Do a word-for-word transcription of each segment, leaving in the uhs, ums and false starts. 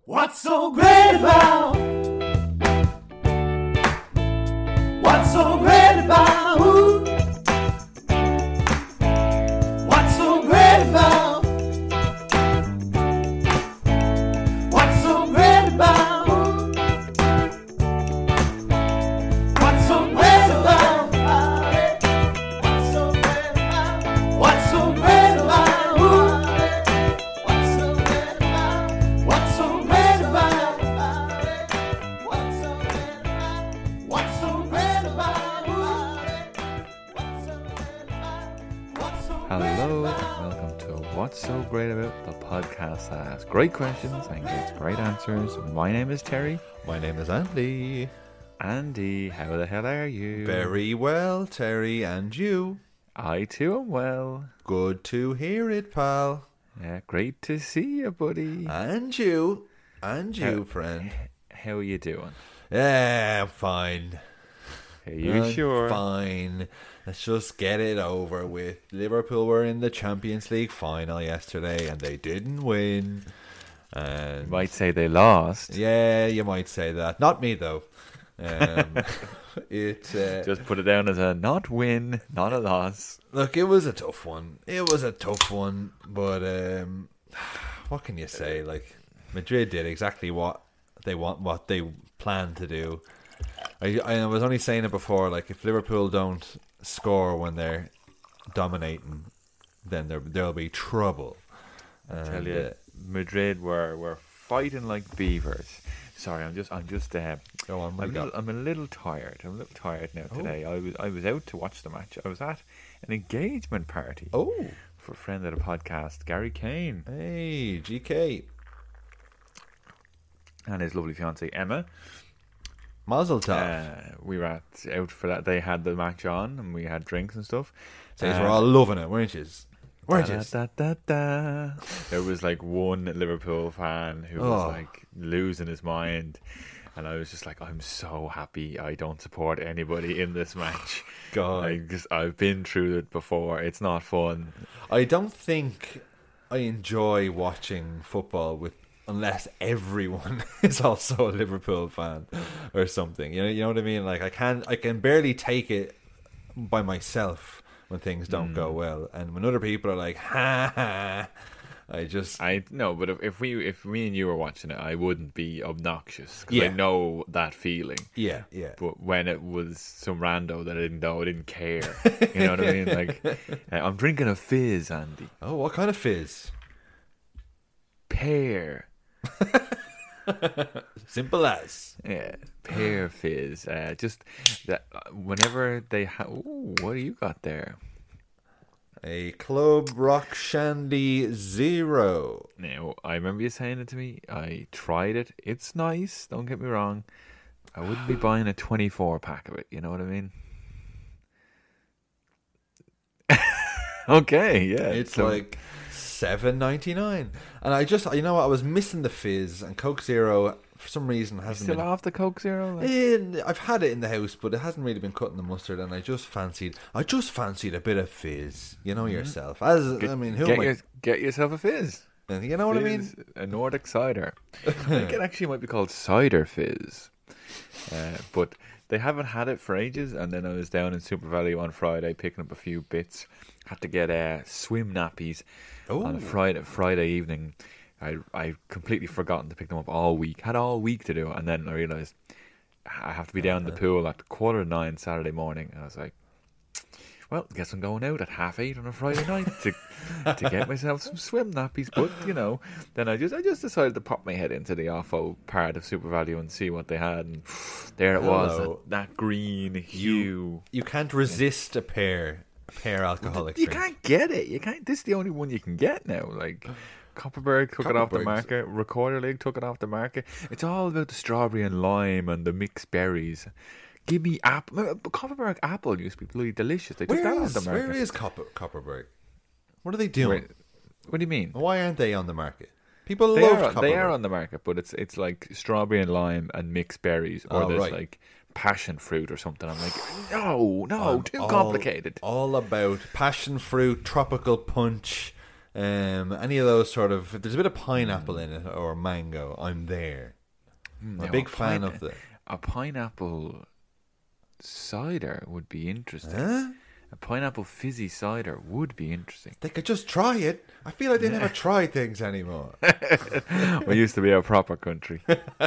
What's so great about? What's so great about? Ooh. What's so great about? What's so great about? What's so great about? What's so great about? What's so great about? Ooh. What's so great about? What's so great about? What's so great about? What's so great about? What's so great about? What's so great Hello, about? welcome to What's So Great About, the podcast that asks great questions and gives great answers. My name is Terry. My name is Andy. Andy, how the hell are you? Very well, Terry, and you. I too am well. Good to hear it, pal. Yeah, great to see you, buddy. And you. And you, How- friend. How are you doing? Yeah, I'm fine. Are you I'm sure? Fine. Let's just get it over with. Liverpool were in the Champions League final yesterday, and they didn't win. And You might say they lost. yeah, you might say that. Not me, though. Um, it uh, Just put it down as a not win, not a loss. Look, it was a tough one. It was a tough one, but um, what can you say? Like, Madrid did exactly what they want, what they planned to do. I, I was only saying it before. Like, if Liverpool don't score when they're dominating, then there there'll be trouble. I tell And, you, uh, Madrid were, were fighting like beavers. Sorry, I'm just I'm just uh, go on, what I'm, you a got? little, I'm a little tired. I'm a little tired now Oh. today. I was I was out to watch the match. I was at an engagement party Oh, for a friend of the podcast, Gary Kane, hey, G K, and his lovely fiancée Emma. Mazel tov. Uh, we were at, out for that. They had the match on, and we had drinks and stuff. Says Uh, we're all loving it, weren't you? Weren't you? Da, da, da, da. There was like one Liverpool fan who was Oh. like losing his mind, and I was just like, I'm so happy I don't support anybody in this match. God. I just, I've been through it before. It's not fun. I don't think I enjoy watching football with unless everyone is also a Liverpool fan or something. You know, you know what I mean? Like I can I can barely take it by myself when things don't Hmm. go well, and when other people are like, ha ha, I just I no, but if, if we if me and you were watching it, I wouldn't be obnoxious because Yeah. I know that feeling. yeah yeah. But when it was some rando that I didn't know, I didn't care. You know what I mean? Like, uh, I'm drinking a fizz, Andy. Oh, what kind of fizz? Pear. Simple as. Yeah, pear fizz. Uh, just that uh, whenever they have. Ooh, what do you got there? A Club Rock Shandy Zero. Now, I remember you saying it to me. I tried it. It's nice. Don't get me wrong. I wouldn't be buying a twenty-four pack of it. You know what I mean? Okay, yeah. It's so- like seven ninety nine, and I just you know what I was missing the fizz, and Coke Zero for some reason hasn't still been. off the Coke Zero. Like? In, I've had it in the house, but it hasn't really been cutting the mustard, and I just fancied. I just fancied a bit of fizz. You know yourself, as I mean, who Mm-hmm. Get, am I? your, get yourself a fizz. You know what I mean? Fizz, a Nordic cider. I think it actually might be called cider fizz. Uh, but they haven't had it for ages. And then I was down in Super Value on Friday picking up a few bits. Had to get uh, swim nappies on a Ooh. Friday Friday evening. I I completely forgotten to pick them up all week. Had all week to do it, and then I realised I have to be down in the pool at quarter to nine Saturday morning. And I was like, well, guess I'm going out at half eight on a Friday night to to get myself some swim nappies. But you know, then I just I just decided to pop my head into the Offo part of Super Value and see what they had, and there it was, Hello. that, that green hue. You can't resist a pair, a pair alcoholic You drink. can't get it. You can't. This is the only one you can get now. Like Copperberg took it off the Copperberg's- market. Recorder League took it off the market. It's all about the strawberry and lime and the mixed berries. Give me apple. Copperberg apple used to be bloody delicious. They took Where that off is the market. where is Copper, Copperberg? What are they doing? Wait, what do you mean? Why aren't they on the market? People They love are, Copperberg. they are on the market, but it's it's like strawberry and lime and mixed berries, or Oh, there's right. like passion fruit or something. I'm like, no, no, I'm too all- complicated. All about passion fruit, tropical punch, Um, any of those sort of, if there's a bit of pineapple in it or mango, I'm there. I'm Now, a big a fan pine- of the. A pineapple cider would be interesting. Huh? A pineapple fizzy cider would be interesting. They could just try it. I feel like they never try things anymore. We used to be a proper country.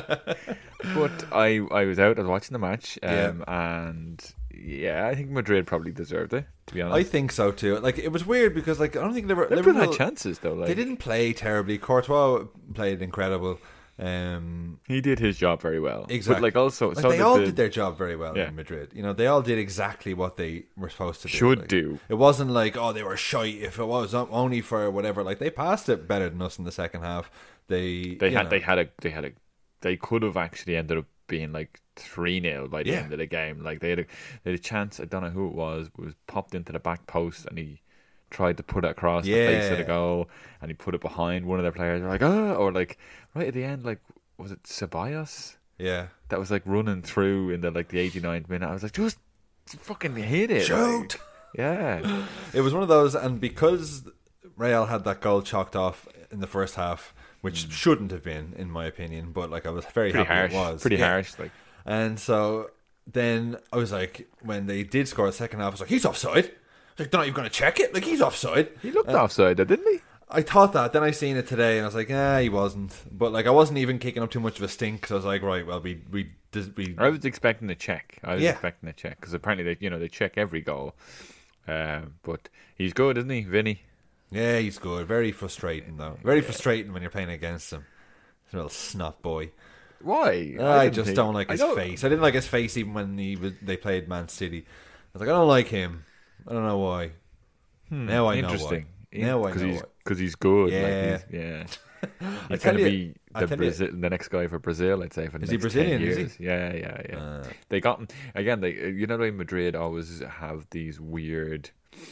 But I I was out, I was watching the match, um, and yeah, I think Madrid probably deserved it, to be honest. I think so too. Like it was weird because like I don't think Liverpool, Liverpool Liverpool had chances though. Like, they didn't play terribly. Courtois played incredible. Um, he did his job very well. Exactly. But like also, like so they did all the- did their job very well Yeah. in Madrid. You know, they all did exactly what they were supposed to do. Should Like, do. It wasn't like, oh, they were shite. If it was only for whatever, like they passed it better than us in the second half. They They you had know, they had a they had a they could have actually ended up being like three nil by the Yeah. end of the game. Like they had a they had a chance. I don't know who it was. It was popped into the back post and he tried to put it across the face of the Yeah. goal and he put it behind one of their players. They're like, oh, or like right at the end, like was it Ceballos yeah. that was like running through in the like the eighty-ninth minute? I was like, just fucking hit it, Shoot! like. Yeah. It was one of those, and because Real had that goal chalked off in the first half, which shouldn't have been, in my opinion, but like I was very Pretty happy harsh. it was. Pretty Yeah. harsh. Like And so then I was like, when they did score the second half, I was like, he's offside. I was like, they're not even going to check it. Like, he's offside. he looked Uh, offside, though, didn't he? I thought that. Then I seen it today, and I was like, ah, he wasn't. But like, I wasn't even kicking up too much of a stink. So I was like, right, well, we we we. I was expecting a check. I was Yeah. expecting a check because apparently they, you know, they check every goal. Um, but he's good, isn't he, Vinny? Yeah, he's good. Very frustrating though. Very frustrating when you're playing against him. He's a little snot boy. Why? I, didn't just think- don't like I his don't- face. I didn't like his face even when he was, they played Man City. I was like, I don't like him. I don't know why. now I know why. Interesting. Now I Because know he's why. because he's good. Yeah. Like he's, yeah. I He's tell going to you- be I the tell you- Brazil, the next guy for Brazil, I'd say. For the Is he next ten Brazilian, is he? years. Yeah, yeah, yeah. Uh. They got him again. They, you know, the way Madrid always have these weird.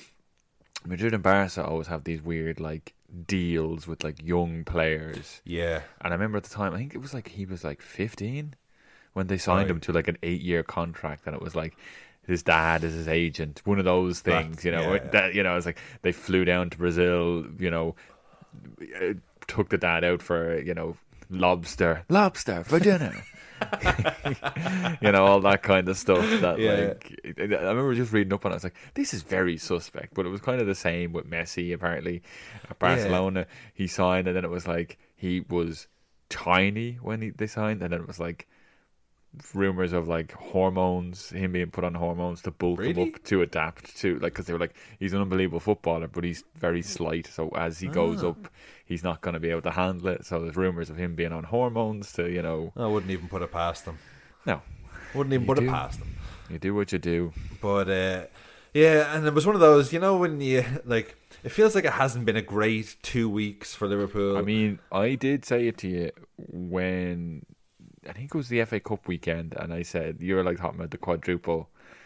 Madrid and Barca always have these weird like deals with like young players. Yeah. And I remember at the time, I think it was like he was like fifteen when they signed Right. him to like an eight-year contract, and it was like his dad is his agent, one of those things, That's- you know. yeah. That you know, it's like they flew down to Brazil, you know, uh, took the dad out for you know lobster, lobster for dinner. You know, all that kind of stuff that Yeah. like I remember just reading up on it. I was like, this is very suspect, but it was kind of the same with Messi. Apparently at Barcelona he signed, and then it was like he was tiny when he, they signed, and then it was like rumors of like hormones, him being put on hormones to bulk him Really? up to adapt to, like, because they were like, he's an unbelievable footballer, but he's very slight, so as he goes Ah. up he's not going to be able to handle it. So there's rumors of him being on hormones to, you know, I wouldn't even put it past them. no, Wouldn't even You put do. it past them. you do what you do. But uh, yeah, and it was one of those, you know, when you like, it feels like it hasn't been a great two weeks for Liverpool. I mean, I did say it to you when I think it was the F A Cup weekend, and I said you were like talking about the quadruple,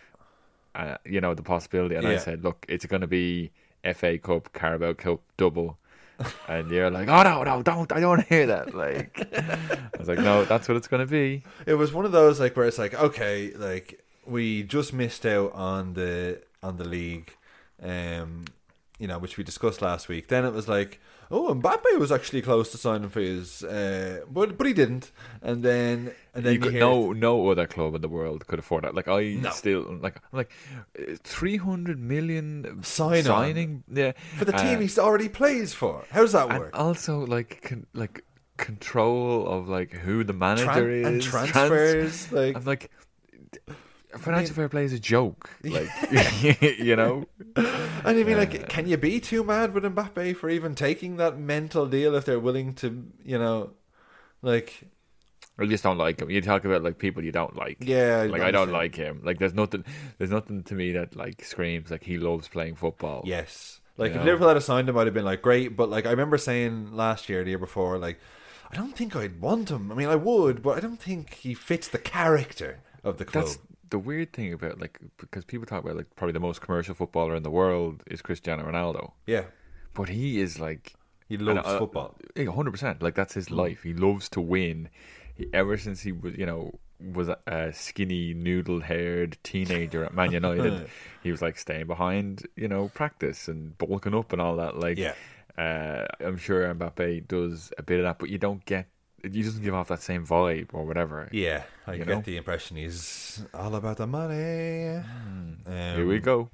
uh, you know, the possibility, and I Yeah. said, look, it's going to be F A Cup, Carabao Cup double, and you're like, oh no, no, don't, I don't want to hear that. Like, I was like, no, that's what it's going to be. it was one of those like where it's like, okay, like we just missed out on the on the league, um, you know, which we discussed last week. Then it was like, oh, Mbappe was actually close to signing for his, uh, but but he didn't. And then and then You you could, hear- no, no other club in the world could afford that. Like I No. still like, I'm like three hundred million Sign on. signing, yeah, for the team uh, he already plays for. How does that and work? also like con- like control of like who the manager Tran- is and trans- transfers, like I'm like financial fair play is a joke, like you know. And I mean, like, can you be too mad with Mbappe for even taking that mental deal if they're willing to, you know, like, I just don't like him. You talk about like people you don't like. yeah, Like I don't understand. like him. Like there's nothing. There's nothing to me that like screams like he loves playing football. Yes, like You if know? Liverpool had signed him, I'd have been like, great. But like, I remember saying last year, the year before, like, I don't think I'd want him. I mean, I would, but I don't think he fits the character of the club. That's the weird thing about like because people talk about like probably the most commercial footballer in the world is Cristiano Ronaldo, Yeah, but he is like he loves And, uh, football. one hundred percent. Like that's his life. He loves to win. He, ever since he was, you know, was a skinny, noodle-haired teenager at Man United, he was like staying behind, you know, practice and bulking up and all that. Like, Yeah. Uh, I'm sure Mbappe does a bit of that, but you don't get. He doesn't give off that same vibe or whatever. Yeah, I You get know? the impression he's all about the money. Um, Here we go.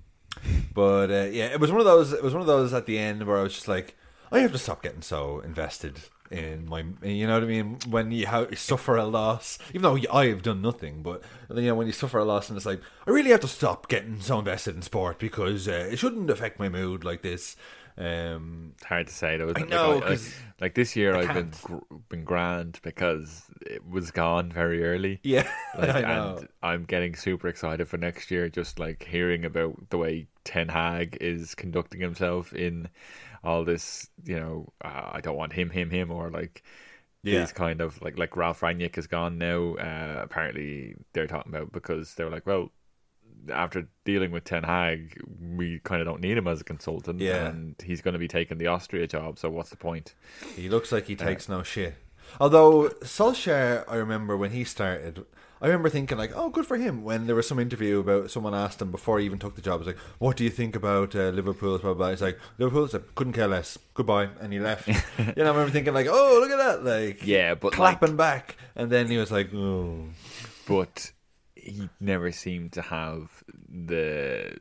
But uh, yeah, it was one of those. It was one of those at the end where I was just like, I have to stop getting so invested in my. You know what I mean? When you ha- suffer a loss, even though I have done nothing, but you know when you suffer a loss, and it's like I really have to stop getting so invested in sport because uh, it shouldn't affect my mood like this. Um, It's hard to say though. Isn't I it? know, Like, I- 'cause like this year, I I've been can't. gr- been grand because it was gone very early. yeah, Like, I know. and I'm getting super excited for next year. Just like hearing about the way Ten Hag is conducting himself in all this, you know, uh, I don't want him, him, him, or like Yeah. these kind of like like Ralph Rangnick is gone now. Uh, apparently, they're talking about because they're like, well, after dealing with Ten Hag, we kind of don't need him as a consultant, Yeah. and he's going to be taking the Austria job. So what's the point? He looks like he takes no shit. Although Solskjaer, I remember when he started, I remember thinking like, oh, good for him. When there was some interview about someone asked him before he even took the job, I was like, what do you think about uh, Liverpool's blah, blah, blah. He's like, Liverpool's like, couldn't care less. Goodbye. And he left. You know, I remember thinking like, oh, look at that. Like, Yeah, but clapping like, back. And then he was like, oh. but he never seemed to have the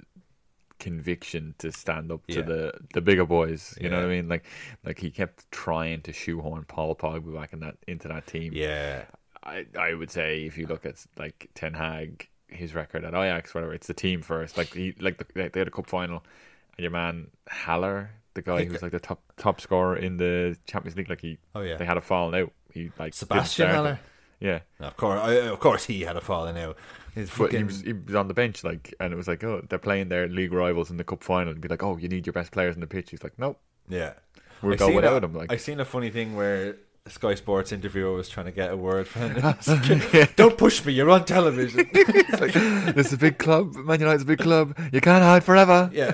conviction to stand up to Yeah. the the bigger boys. You know Yeah. what I mean? Like like he kept trying to shoehorn Paul Pogba back in that into that team. Yeah. I I would say if you look at like Ten Hag, his record at Ajax, whatever, it's the team first. Like he like the, they had a cup final, and your man Haller, the guy who's like the top top scorer in the Champions League, like he Oh, yeah. they had a falling out. He like Sebastian didn't start Haller? it. Yeah. Of course, I, of course, he had a falling out. His But he fucking- was, he was on the bench, like, and it was like, oh, they're playing their league rivals in the cup final, and be like, oh, you need your best players on the pitch. He's like, nope, yeah. we'll I go seen without a, him. Like, I seen a funny thing where a Sky Sports interviewer was trying to get a word from him. Don't push me, you're on television. it's like, this is a big club. Man United's a big club. You can't hide forever. Yeah.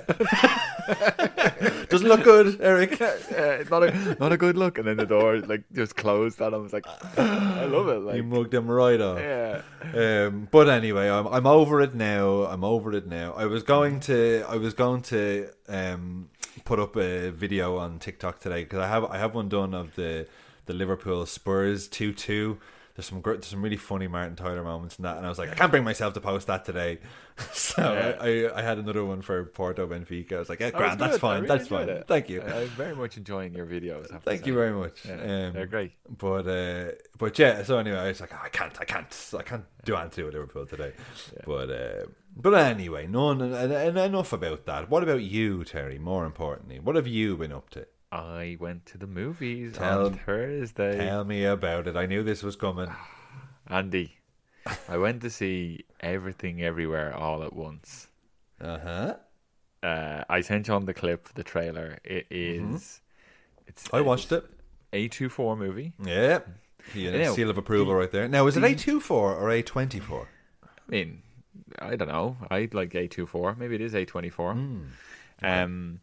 Doesn't look good, Eric. Uh, it's not a not a good look. And then the door like just closed, and I was like, I love it. You Like, mugged him right off. yeah, Um, but anyway, I'm I'm over it now. I'm over it now. I was going to I was going to um put up a video on TikTok today because I have I have one done of the the Liverpool Spurs two two. There's some great, there's some really funny Martin Tyler moments in that, and I was like, I can't bring myself to post that today. So Yeah. I, I I had another one for Porto Benfica. I was like, yeah, That was grand, that's good. I fine, really that's enjoyed fine. it. Thank you, I, I'm very much enjoying your videos. I have to thank say. you very much. Yeah, Um, they're great. But uh, but yeah, so anyway, I was like, oh, I can't, I can't, I can't do anything to do with Liverpool today. Yeah. But uh, but anyway, none and, and enough about that. What about you, Terry? More importantly, what have you been up to? I went to the movies Tell- on Thursday. Tell me about it. I knew this was coming. Andy, I went to see Everything Everywhere All at Once. Uh huh. Uh, I sent you on the clip, the trailer. It is, it's I watched it. A twenty-four movie. Yeah. Yeah, Now, seal of approval the- right there. Now, is it the- A twenty-four or A twenty-four? I mean, I don't know. I like A twenty-four. Maybe it is A twenty-four. Hmm. Um,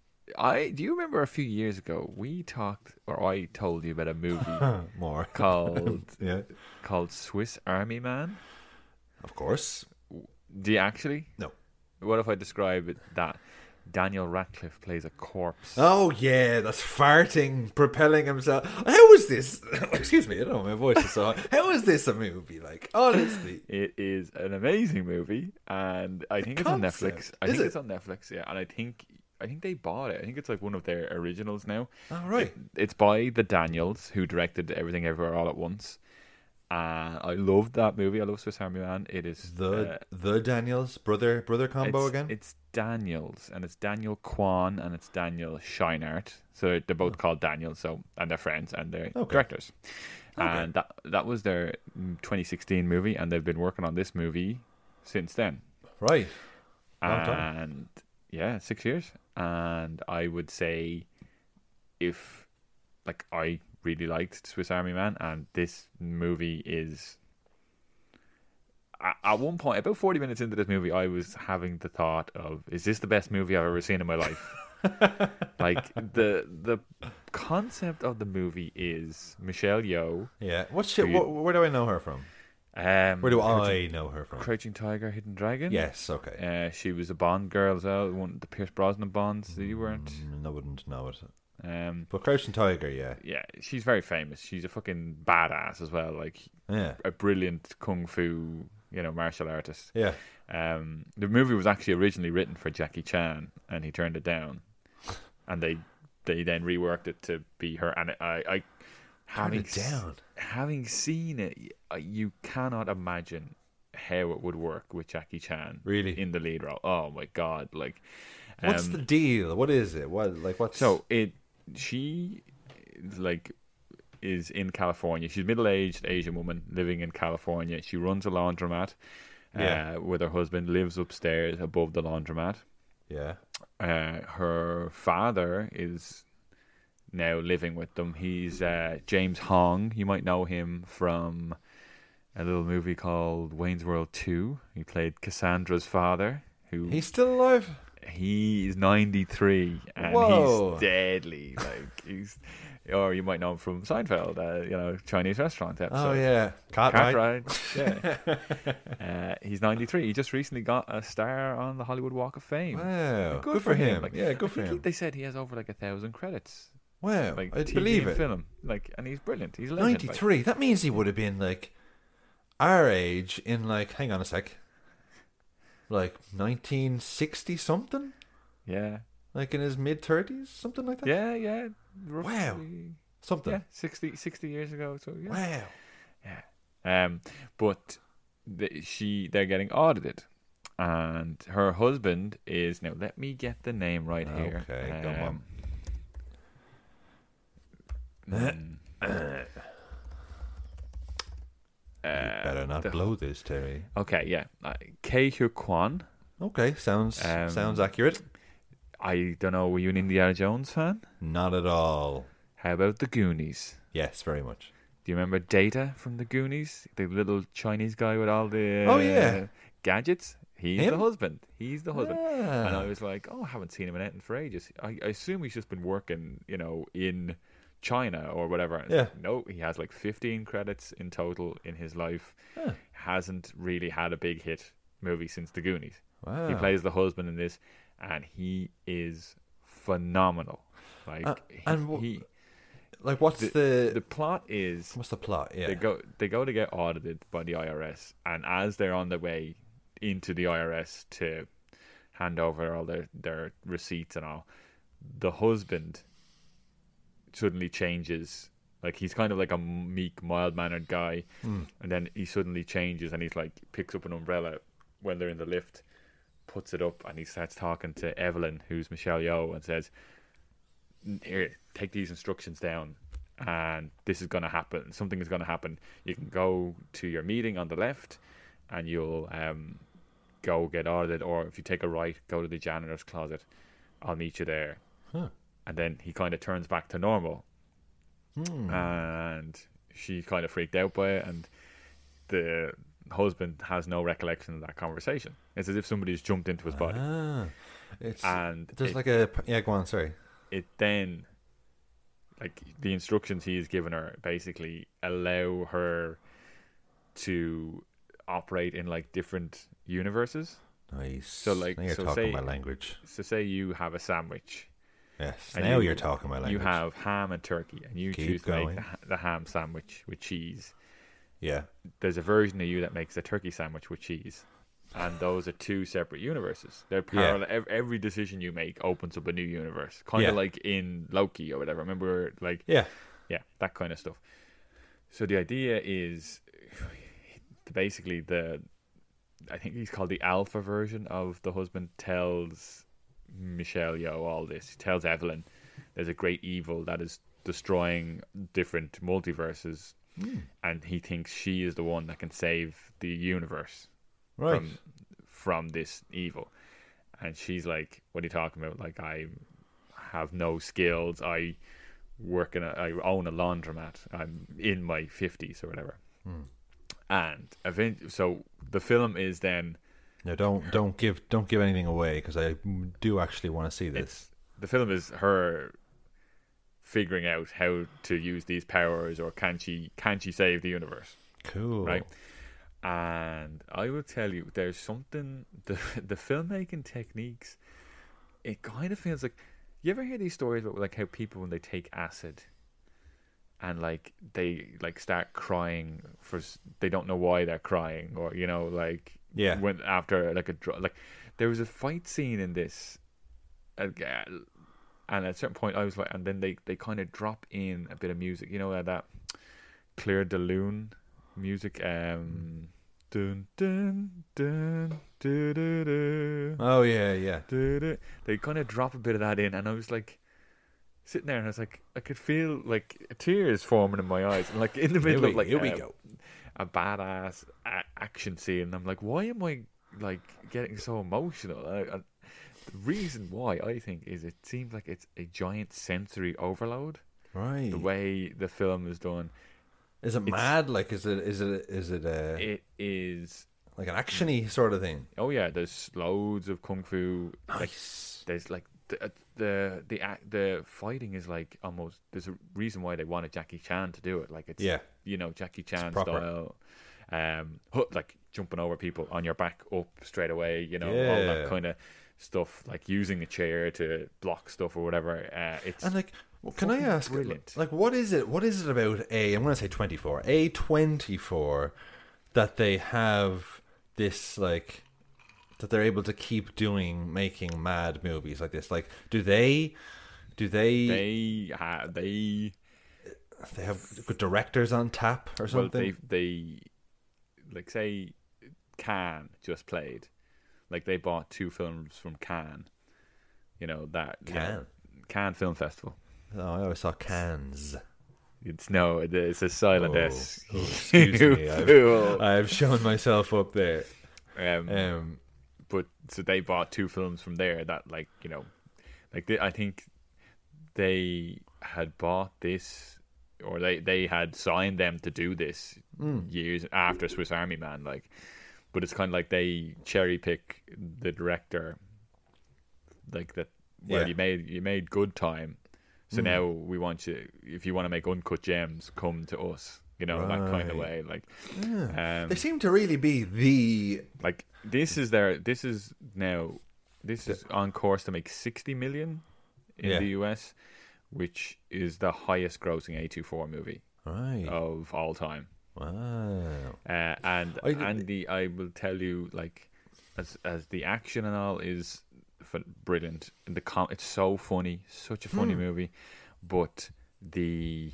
I do you remember a few years ago we talked, or I told you about a movie More. called Yeah. called Swiss Army Man. Of course. Do you actually? No. What if I describe it that Daniel Radcliffe plays a corpse? Oh yeah, that's farting, propelling himself. How is this? Excuse me, I don't know my voice is so high. How is this a movie? Like honestly, It is an amazing movie, and I think it's on concept. Netflix. I Is think it? it's on Netflix, yeah. And I think I think they bought it. I think it's like one of their originals now. all right. It's by the Daniels, who directed Everything Everywhere All at Once. Uh, I loved that movie. I love Swiss Army Man. It is The uh, the Daniels brother brother combo it's, again. It's Daniels, and it's Daniel Kwan and it's Daniel Scheinert. So they're both called Daniel. So and they're friends and they're Okay. directors. Okay. And that that was their mm, twenty sixteen movie, and they've been working on this movie since then. Right. Long time. And yeah, six years. And I would say, if like I really liked Swiss Army Man, and this movie is. a- At one point, about forty minutes into this movie, I was having the thought of, "Is this the best movie I've ever seen in my life?" Like the the concept of the movie is Michelle Yeoh. Yeah. What's she, Who you- wh- where do I know her from? Um, Where do Crouching, I know her from? Crouching Tiger, Hidden Dragon. Yes. Okay. Uh, she was a Bond girl as well, one of the Pierce Brosnan Bonds that you weren't. Mm, I wouldn't know it. Um, But Crouching Tiger, yeah, yeah, she's very famous. She's a fucking badass as well. Like yeah, a brilliant kung fu, you know, martial artist. yeah. Um, the movie was actually originally written for Jackie Chan, and he turned it down. And they they then reworked it to be her. And I, I having it down. s- having seen it, y- you cannot imagine how it would work with Jackie Chan Really? in the lead role. Oh my god! Like, What's um, the deal? What is it? What like what's so it she like is in California. She's a middle-aged Asian woman living in California. She runs a laundromat Yeah. uh, with her husband, lives upstairs above the laundromat. yeah? Uh, her father is now living with them. He's uh, James Hong. You might know him from a little movie called Wayne's World two. He played Cassandra's father, who He's still alive. he's ninety-three and Whoa. he's deadly. Like he's, or you might know him from Seinfeld, uh, you know, Chinese restaurant episode. Oh yeah, Cat Cat Ride. Ride. Yeah. uh, he's ninety-three. He just recently got a star on the Hollywood Walk of Fame. Wow, Good, good, for for him. Like, yeah, I good for think he- him. they said he has over like a thousand credits. Wow, Like I T V believe and it. film. Like, and he's brilliant. He's a legend. like. ninety-three. That means he would have been like our age in like. Hang on a sec. Like nineteen sixty something. Yeah. Like in his mid thirties, something like that. Yeah. Yeah. Wow. Roughly- Something. Yeah. sixty, sixty years ago. So yeah. Wow. Um, but the, she they're getting audited, and her husband is now. Let me get the name right here. Okay, go on. mm, uh, Better not the- blow this, Terry. Okay, yeah, uh, Kei Hyuk Kwan. Okay, sounds Um, sounds accurate. I don't know. Were you an Indiana Jones fan? Not at all. How about the Goonies? Yes, very much. Do you remember Data from the Goonies? The little Chinese guy with all the Oh, yeah. gadgets. He's Him? the husband. He's the husband. Ah. And I was like, oh, I haven't seen him in anything for ages. I, I assume he's just been working, you know, in China or whatever. Yeah. No, he has like fifteen credits in total in his life. Huh. Hasn't really had a big hit movie since the Goonies. Wow. He plays the husband in this, and he is phenomenal. Like Uh, he, and wh- he Like, what's the, the, the plot is what's the plot? Yeah. they go they go to get audited by the I R S, and as they're on their way into the I R S to hand over all their, their receipts and all, the husband suddenly changes. Like, he's kind of like a meek, mild mannered guy, Hmm. and then he suddenly changes, and he's like picks up an umbrella when they're in the lift, puts it up, and he starts talking to Evelyn, who's Michelle Yeoh, and says, here, take these instructions down, and this is going to happen. Something is going to happen. You can go to your meeting on the left, and you'll um, go get audited, or if you take a right, go to the janitor's closet. I'll meet you there. Huh. And then he kind of turns back to normal, Hmm. and she kind of freaked out by it, and the husband has no recollection of that conversation. It's as if somebody's jumped into his body. Ah. It's And there's it- like a yeah. Go on. Sorry. it then, like, the instructions he's given her basically allow her to operate in like different universes. Nice. So, like, now you're so talking say- my language. So say you have a sandwich. Yes. and Now you- you, are talking my language. You have ham and turkey, and you Keep choose to going. make the, ha- the ham sandwich with cheese. Yeah. There's a version of you that makes a turkey sandwich with cheese. And those are two separate universes. They're Yeah. parallel. Ev- Every decision you make opens up a new universe. Kind of Yeah. like in Loki or whatever. Remember, like, Yeah. yeah, that kind of stuff. So the idea is basically the, I think he's called the alpha version of the husband tells Michelle Yeoh all this. He tells Evelyn there's a great evil that is destroying different multiverses, and he thinks she is the one that can save the universe Right. from from this evil. And she's like, what are you talking about? Like, I have no skills. I work in a, I own a laundromat. I'm in my fifties or whatever. And event- so the film is then, Now don't don't give don't give anything away because I do actually want to see this. it's the film is her figuring out how to use these powers, or can she can she save the universe, Cool. right? And I will tell you, there's something, the the filmmaking techniques, it kind of feels like You ever hear these stories about like how people when they take acid and like they like start crying for s- they don't know why they're crying, or you know like Yeah. when after like a dr- like there was a fight scene in this, uh, and at a certain point I was like, and then they they kind of drop in a bit of music, you know, uh, that Claire de Lune music, um, dun dun dun dun dun dun. Oh yeah, yeah. Du-du. They kind of drop a bit of that in, and I was like sitting there, and I was like, I could feel like tears forming in my eyes, and like in the middle we- of like here we a, go. a badass a- action scene. And I'm like, why am I like getting so emotional? I, I, the reason why I think is it seems like it's a giant sensory overload. Right. The way the film is done, Is it mad? Like, is it is it is it uh, it is. like an actiony sort of thing? Oh yeah, there's loads of kung fu. Like, Nice. there's like the the the act, the fighting is like almost. There's a reason why they wanted Jackie Chan to do it. Like it's Yeah. you know Jackie Chan proper. style, um, hu- like jumping over people on your back up straight away. You know all Yeah. that kind of stuff. Like using a chair to block stuff or whatever. Uh, it's And like, well, can I fucking ask, brilliant. like, what is it? What is it about a? I'm going to say twenty-four. A twenty-four that they have this like that they're able to keep doing, making mad movies like this. Like, do they? Do they? They, they ha- they have good directors on tap or well something. they they like say Cannes just played. Like they bought two films from Cannes. You know that you know, Cannes? Cannes Film Festival. Oh, I always saw cans. It's no, it's a silent Oh, S. oh, excuse me, You I've- fool. I've shown myself up there. um, Um, but so they bought two films from there that, like, you know, like they, I think they had bought this, or they they had signed them to do this years after Swiss Army Man, like. But it's kind of like they cherry pick the director, like that. Well, Yeah. you made you made Good Time, so now we want you. If you want to make uncut gems, come to us. You know, that kind of Right. way. Like, um, they seem to really be the like this is their. This is now. This is on course to make sixty million in Yeah. the U S, which is the highest grossing A twenty-four movie right. of all time. Wow. Uh, and I did- Andy, I will tell you, like, as as the action and all is f- brilliant. And the com- it's so funny, such a funny Hmm. movie, but the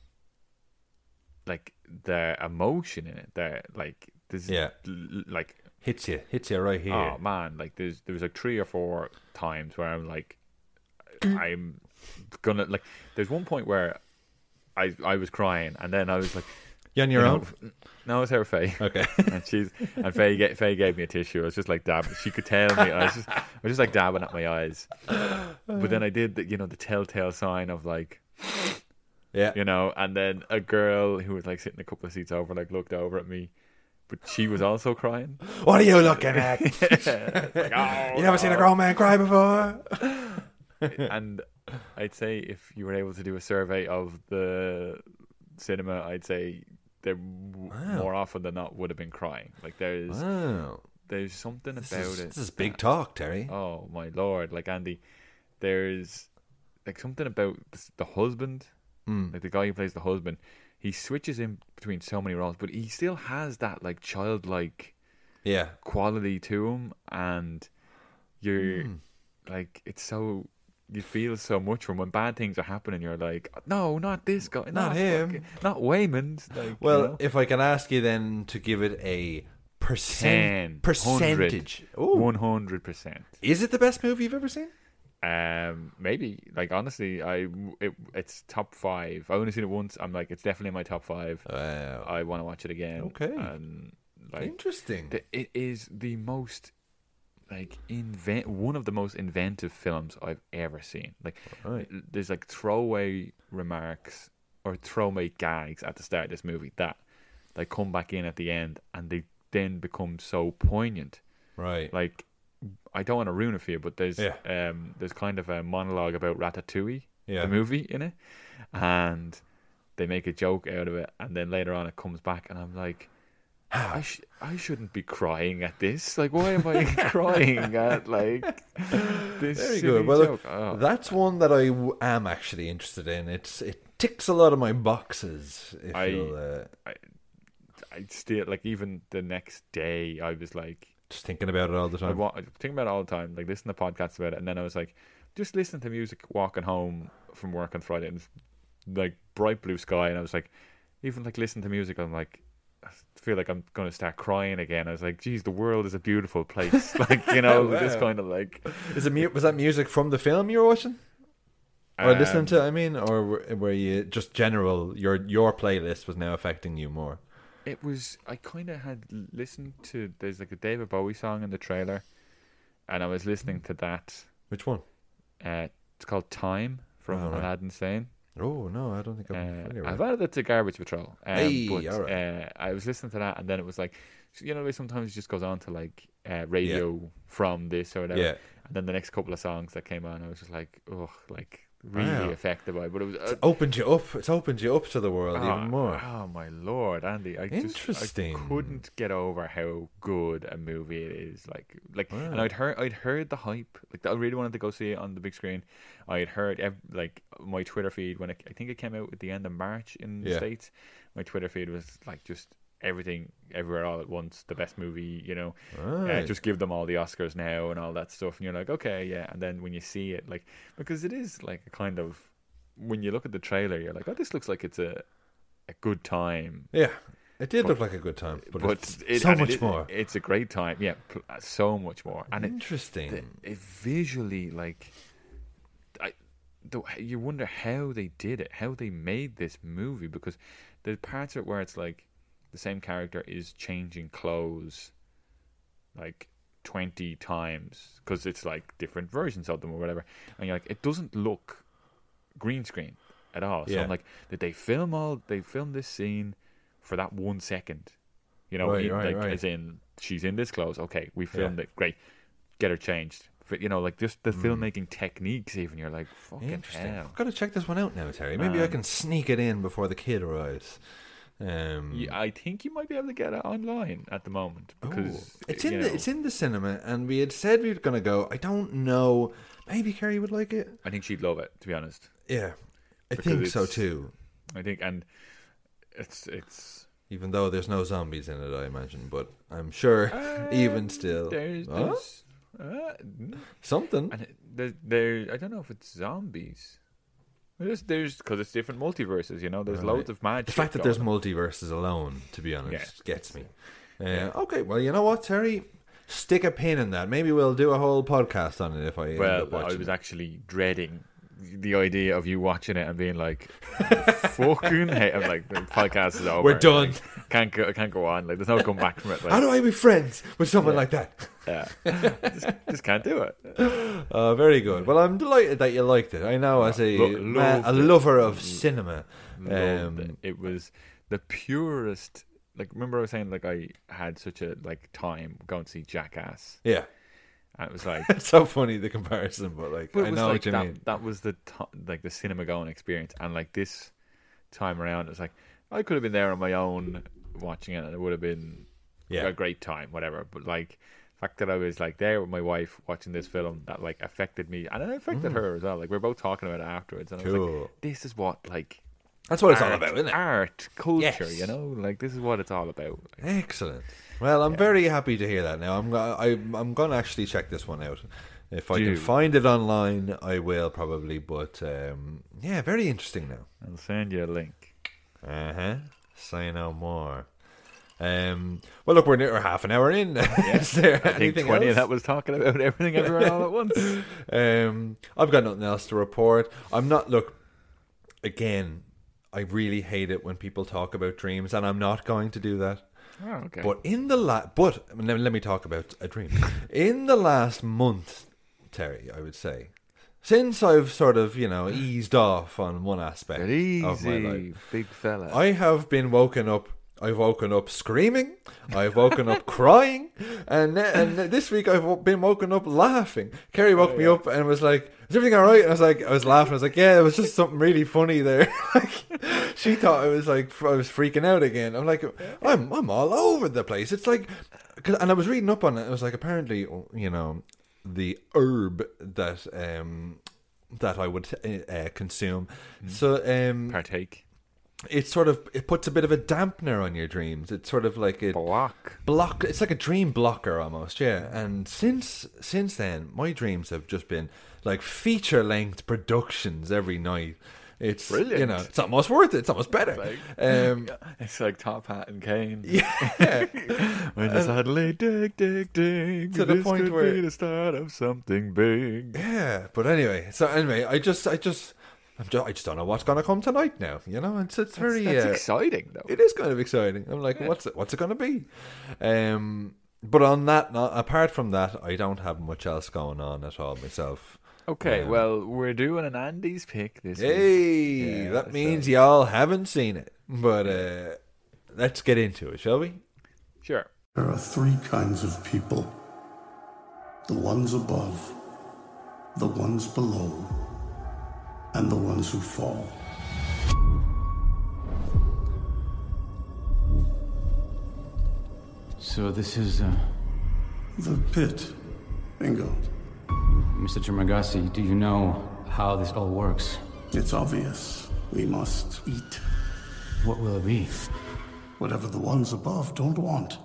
like the emotion in it, the like there's Yeah. l- like Hits you, hits you right here. oh man, like there's there was like three or four times where I'm like, I'm gonna like. There's one point where I I was crying, and then I was like. You on your you own? know, no, it's her Faye. Okay. And she's and Faye, ga- Faye gave me a tissue. I was just like dabbing. She could tell me. I was just, I was just like dabbing at my eyes. But then I did the, you know, the telltale sign of like, Yeah. you know, and then a girl who was like sitting a couple of seats over, like looked over at me, but she was also crying. What are you looking at? Like, oh, You never seen a grown man cry before? and I'd say if you were able to do a survey of the cinema, I'd say they w more often than not would have been crying. Like there's Wow. there's something This about is, it. this is big talk, Terry. Oh my lord! Like Andy, there's like something about this- the husband, Mm. like the guy who plays the husband. He switches in between so many roles, but he still has that like childlike Yeah. quality to him, and you're Mm. like it's so. You feel so much from when bad things are happening. You're like, no, not this guy, Not him. fucking- not Waymond. Like, Well, you know? if I can ask you then to give it a percent ten, percentage. Ooh. one hundred percent. Is it the best movie you've ever seen? Um, maybe. Like honestly, I it, it's top five. I've only seen it once. I'm like, it's definitely in my top five. Wow. I want to watch it again. Okay. And like, Interesting. the, it is the most like invent one of the most inventive films I've ever seen. Like, Right. there's like throwaway remarks or throwaway gags at the start of this movie that they come back in at the end, and they then become so poignant. Right. Like, I don't want to ruin it for you, but there's Yeah. um there's kind of a monologue about Ratatouille, Yeah. the movie, in it, and they make a joke out of it, and then later on it comes back, and I'm like, I sh- I shouldn't be crying at this. Like, why am I crying at like this? Very silly good. Well, joke? look, Oh. that's one that I w- am actually interested in. It's it ticks a lot of my boxes. If I- you'll uh, I still like even the next day. I was like, just thinking about it all the I time. wa- I think about it all the time. Like listen to podcasts about it, and then I was like, just listen to music walking home from work on Friday, and it's like bright blue sky, and I was like, even like listening to music, I'm like. I feel like I'm going to start crying again. I was like, geez, the world is a beautiful place. Like, you know, Wow. this kind of like. Is it mu- was that music from the film you were watching? Or um, listening to, I mean, or were, were you just general, your your playlist was now affecting you more? It was, I kind of had listened to, there's like a David Bowie song in the trailer, and I was listening to that. Which one? Uh, it's called Time from Oh, right. Aladdin Sane. Oh, no, I don't think I'm Uh, familiar with I've it. added it to Garbage Patrol. Um, Hey, but alright. uh, I was listening to that, and then it was like, you know, sometimes it just goes on to like uh, radio from this or whatever. Yeah. And then the next couple of songs that came on, I was just like, ugh, like really Wow. affected by it. But it was. Uh, It's opened you up. It's opened you up to the world Oh, even more. Oh my lord, Andy! I Interesting. Just, I couldn't get over how good a movie it is. Like, like, Wow. and I'd heard, I'd heard the hype. Like, I really wanted to go see it on the big screen. I'd heard, ev- like, my Twitter feed when it, I think it came out at the end of March in the Yeah. States. My Twitter feed was like just everything, everywhere, all at once. The best movie, you know. Uh, Right. just give them all the Oscars now and all that stuff. And you're like, okay, yeah. And then when you see it, like, because it is like a kind of. When you look at the trailer, you're like, "Oh, this looks like it's a a good time." Yeah, it did But- look like a good time, but, But it's it, so and much it, more. It's a great time, yeah, pl- so much more, and it, Interesting. the, it visually like, I, the, you wonder how they did it, how they made this movie, because there's parts of it where it's like the same character is changing clothes, like twenty times, because it's like different versions of them or whatever, and you're like, it doesn't look green screen at all. So Yeah. I'm like, did they film all? They filmed this scene for that one second, you know, Right, in- right, like right. as in she's in this clothes. Okay, we filmed it. Great, get her changed. F- You know, like just the filmmaking techniques. Even you're like, fucking Interesting. hell. I've got to check this one out now, Terry. Maybe I Man. can sneak it in before the kid arrives. Um, Yeah, I think you might be able to get it online at the moment because Ooh. it's you in know, the it's in the cinema, and we had said we were going to go. I don't know. Maybe Carrie would like it. I think she'd love it. To be honest, Yeah, I Because think so it's- too. I think, and it's it's. Even though there's no zombies in it, I imagine, but I'm sure even still, There's, Huh? there's uh, something. and it- there, there. I don't know if it's zombies. There's, there's, because it's different multiverses. You know, there's Right. loads of magic. The fact that there's going on. multiverses alone, to be honest, Yeah. gets me. Uh, Yeah. Okay, well, you know what, Terry? Stick a pin in that. Maybe we'll do a whole podcast on it if I end Well, up I watching was it. actually dreading the idea of you watching it and being like, "Fucking hate." I'm like, the podcast is over. We're done. Like, can't go. I can't go on. Like, there's no come back from it. Like, How do I be friends with someone like that? yeah, just, just can't do it. Uh, very good. Well, I'm delighted that you liked it. I know as a Lo- ma- a loved it. lover of cinema. Loved Um, it. It was the purest. Like, remember I was saying like I had such a like time going to see Jackass, Yeah, and it was like. it's so funny the comparison, but like But it I was know like what you that, mean. that was the to- like the cinema going experience, and like this time around, it was like I could have been there on my own watching it, and it would have been Yeah, a great time, whatever. But like the fact that I was like there with my wife watching this film, that like affected me, and it affected her as well. Like we we're both talking about it afterwards, and I was like, Mm. cool. "This is what like That's what it's art, all about, isn't it? art, culture, Yes. you know, like this is what it's all about." Like, Excellent. Well, I'm very happy to hear that. Now I'm go- I, I'm going to actually check this one out. If I Do. can find it online, I will probably. But um, yeah, very interesting now. I'll send you a link. Uh huh. Say no more. Um. Well, look, we're near half an hour in. Is there I think anything twenty else? of that was talking about everything everywhere all at once. Um, I've got nothing else to report. I'm not. Look, again, I really hate it when people talk about dreams, and I'm not going to do that. Oh, okay. But in the la- but let, let me talk about a dream. In the last month, Terry, I would say, since I've sort of you know eased off on one aspect Get of my life, easy, big fella. I have been woken up I've woken up screaming. I've woken up crying, and and this week I've been woken up laughing. Kerry woke oh, me yeah. up and was like, "Is everything all right?" And I was like, I was laughing. I was like, "Yeah, it was just something really funny there." Like, she thought I was like, I was freaking out again. I'm like, I'm I'm all over the place. It's like, cause, and I was reading up on it. It was like apparently, you know, the herb that um that I would uh, consume. Mm. So um partake. It sort of it puts a bit of a dampener on your dreams. It's sort of like a block, block. It's like a dream blocker almost, yeah. And since since then, my dreams have just been like feature length productions every night. It's brilliant. You know, it's almost worth it. It's almost better. It's like, um, it's like Top Hat and Kane. Yeah, when you suddenly dig, dig, dig to the this point could where be the start of something big. Yeah, but anyway, so anyway, I just, I just. I'm just, I just don't know what's going to come tonight now. You know, it's it's very that's, that's uh, exciting though. It is kind of exciting. I'm like, yeah. what's it? What's it going to be? Um, but on that, not, apart from that, I don't have much else going on at all myself. Okay, um, well, we're doing an Andy's pick this hey, week. Yeah, that means so. y'all haven't seen it. But uh, let's get into it, shall we? Sure. There are three kinds of people: the ones above, the ones below, and the ones who fall. So this is, uh... the pit. Bingo. Mister Trimagasi, do you know how this all works? It's obvious. We must eat. What will it be? Whatever the ones above don't want.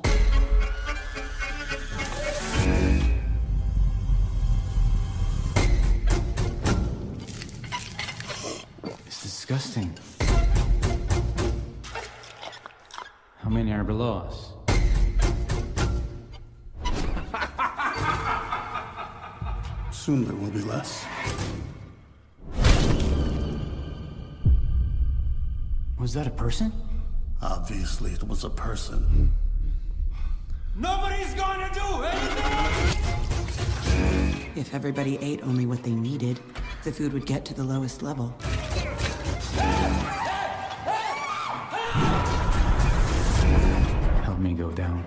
Disgusting. How many are below us? Soon there will be less. Was that a person? Obviously it was a person. Nobody's gonna do anything! If everybody ate only what they needed, the food would get to the lowest level. Help me go down.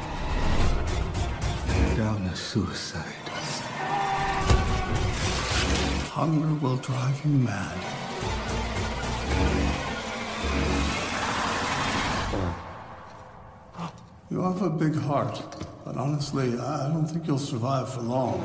Down a suicide. Hunger will drive you mad. You have a big heart, but honestly, I don't think you'll survive for long.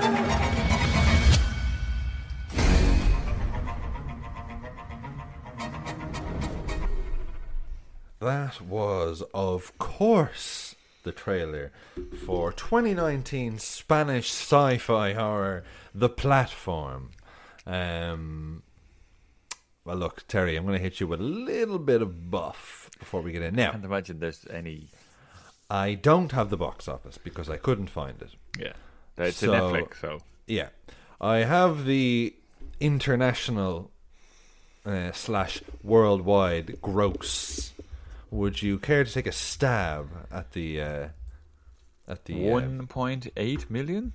That was, of course, the trailer for twenty nineteen Spanish sci-fi horror, The Platform. Um, well, look, Terry, I'm going to hit you with a little bit of buff before we get in. Now, I can't imagine there's any... I don't have the box office because I couldn't find it. Yeah, it's so, a Netflix, so... Yeah. I have the international uh, slash worldwide gross. Would you care to take a stab at the... Uh, at the one point eight uh, million?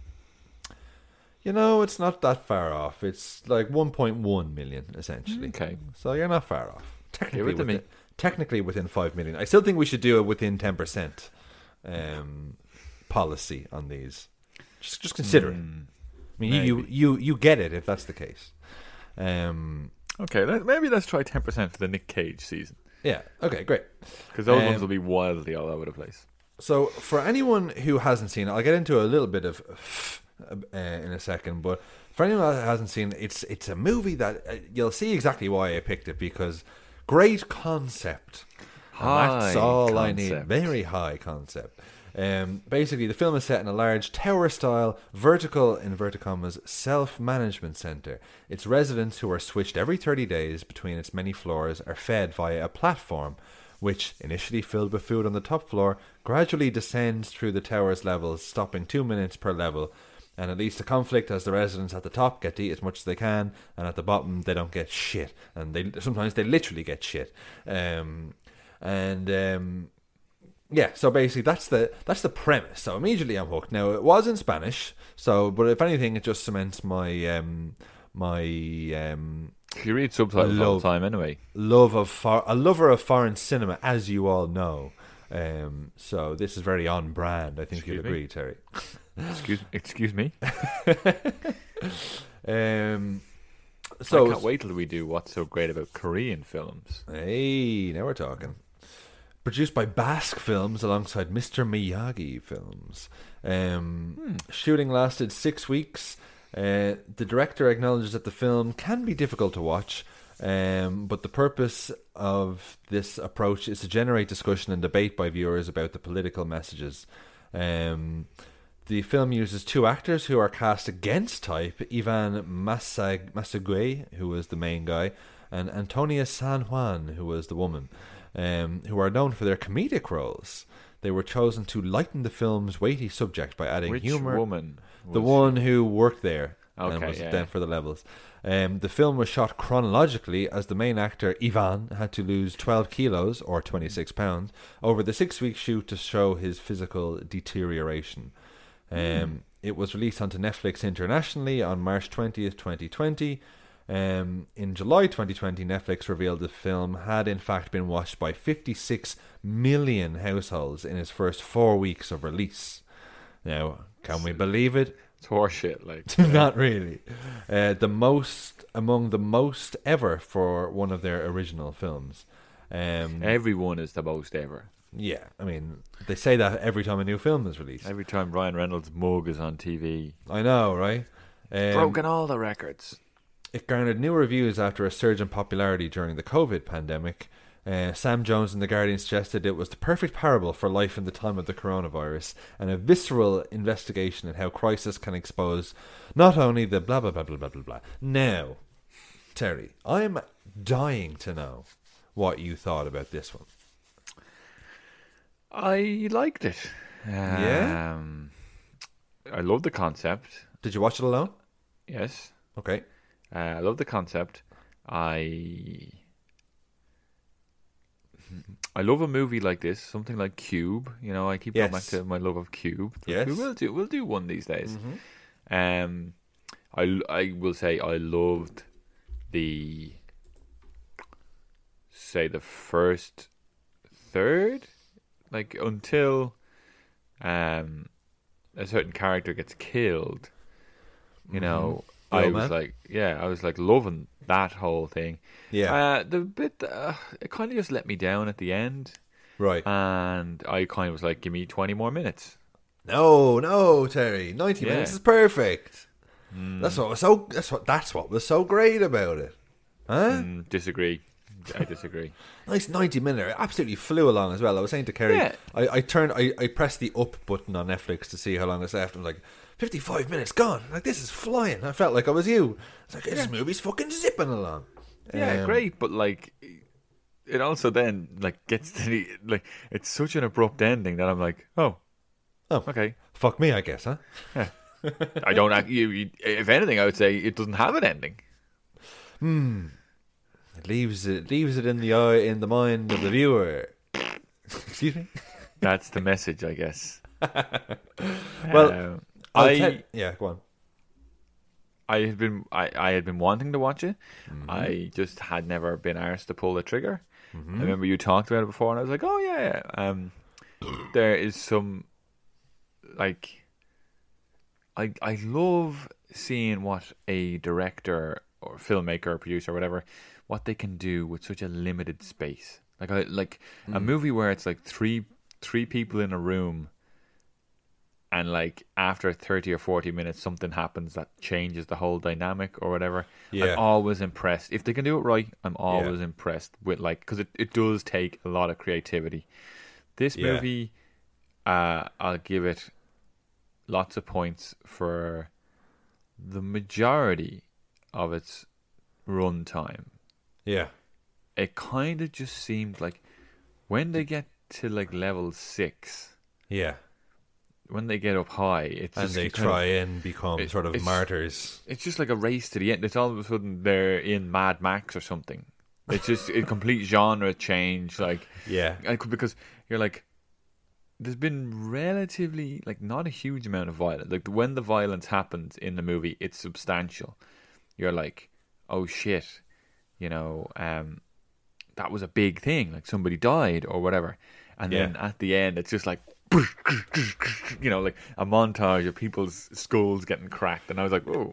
You know, it's not that far off. It's like one point one million, essentially. Okay. So you're not far off. Technically, within, within, technically within five million. I still think we should do it within ten percent um, policy on these. Just just consider mm, it. I mean, you, you, you get it if that's the case. Um, okay, let, maybe let's try ten percent for the Nick Cage season. Yeah, okay, great. Because those um, ones will be wildly all over the place. So, for anyone who hasn't seen it, I'll get into a little bit of uh, in a second, but for anyone that hasn't seen it, it's, it's a movie that uh, you'll see exactly why I picked it, because great concept. High and that's all concept. I need. Very high concept. Um, basically, the film is set in a large tower-style, vertical, inverted commas, self-management centre. Its residents, who are switched every thirty days between its many floors, are fed via a platform, which, initially filled with food on the top floor, gradually descends through the tower's levels, stopping two minutes per level. And it leads to conflict as the residents at the top get to eat as much as they can, and at the bottom they don't get shit. And they sometimes they literally get shit. Um, and... Um, Yeah, so basically that's the that's the premise. So immediately I'm hooked. Now it was in Spanish, so but if anything, it just cements my um, my um, You read subtitles all Love. the time anyway. love of for- a lover of foreign cinema, as you all know. Um, so this is very on brand. I think Excuse you'd me? agree, Terry. Excuse, excuse me. Um, So so I can't wait till we do what's so great about Korean films. Hey, now we're talking. Produced by Basque Films alongside Mister Miyagi Films. Um, Hmm. Shooting lasted six weeks. Uh, the director acknowledges that the film can be difficult to watch, um, but the purpose of this approach is to generate discussion and debate by viewers about the political messages. Um, the film uses two actors who are cast against type, Ivan Masag- Masague, who was the main guy, and Antonia San Juan, who was the woman, um, who are known for their comedic roles. They were chosen to lighten the film's weighty subject by adding Which humor. woman? The was one who worked there and Okay, was yeah. then for the levels. Um, the film was shot chronologically as the main actor, Ivan, had to lose twelve kilos, or twenty-six pounds, over the six-week shoot to show his physical deterioration. Um, It was released onto Netflix internationally on March twentieth, twenty twenty. Um, in July twenty twenty, Netflix revealed the film had in fact been watched by fifty-six million households in its first four weeks of release. Now, can we believe it? It's horseshit. Like, Not really. Uh, the most among the most ever for one of their original films. Um, everyone is the most ever. yeah, I mean, they say that every time a new film is released. Every time Ryan Reynolds' mug is on T V, I know, right? Um, broken all the records. It garnered new reviews after a surge in popularity during the COVID pandemic. Uh, Sam Jones in The Guardian suggested it was the perfect parable for life in the time of the coronavirus and a visceral investigation in how crisis can expose not only the blah blah blah blah blah blah blah. Now, Terry, I'm dying to know what you thought about this one. I liked it. Yeah? Um, I love the concept. Did you watch it alone? Yes. Okay. Uh, I love the concept. I I love a movie like this, something like Cube. You know, I keep going back Yes. to my love of Cube. Yes. We will do. We'll do one these days. Um, I I will say I loved the say the first third, like until um a certain character gets killed. You know, The I old was man? like, yeah, I was like loving that whole thing. Yeah. Uh, the bit uh, it kind of just let me down at the end, Right. and I kind of was like, give me twenty more minutes. No, no, Terry. Ninety Yeah. minutes is perfect. That's what was so. That's what. That's what was so great about it. Huh? Mm, disagree. I disagree. Nice ninety minute. It absolutely flew along as well. I was saying to Kerry, Yeah. I, I turned, I, I pressed the up button on Netflix to see how long it's left. I was like, fifty-five minutes gone. Like, this is flying. I felt like I was you. It's like, this movie's fucking zipping along. Yeah, Um, great, but like, it also then like gets to the like it's such an abrupt ending that I'm like, oh, Oh. okay. Fuck me, I guess, huh? I don't. act- You, you, if anything, I would say it doesn't have an ending. It leaves it leaves it in the eye, in the mind of the viewer. Excuse me. That's the message, I guess. Well, Um, I'll I tell- yeah, go on. I had been I, I had been wanting to watch it. Mm-hmm. I just had never been arsed to pull the trigger. I remember you talked about it before, and I was like, oh yeah, yeah. Um, there is some like I I love seeing what a director or filmmaker or producer or whatever what they can do with such a limited space. Like I like a movie where it's like three three people in a room. And like after thirty or forty minutes, something happens that changes the whole dynamic or whatever. Yeah. I'm always impressed. If they can do it right, I'm always Yeah. impressed with like because it, it does take a lot of creativity. This Yeah. movie, uh, I'll give it lots of points for the majority of its runtime. Yeah. It kind of just seemed like when they get to like level six. Yeah. When they get up high, it's And just they kind of- try and become it- sort of it's- martyrs. It's just like a race to the end. It's all of a sudden they're in Mad Max or something. It's just a complete genre change. Like, Yeah. I could- because you're like, there's been relatively like not a huge amount of violence. Like when the violence happens in the movie, it's substantial. You're like, oh shit, you know, um, that was a big thing. Like somebody died or whatever, and then Yeah. at the end, it's just like, you know, like a montage of people's skulls getting cracked, and I was like, oh,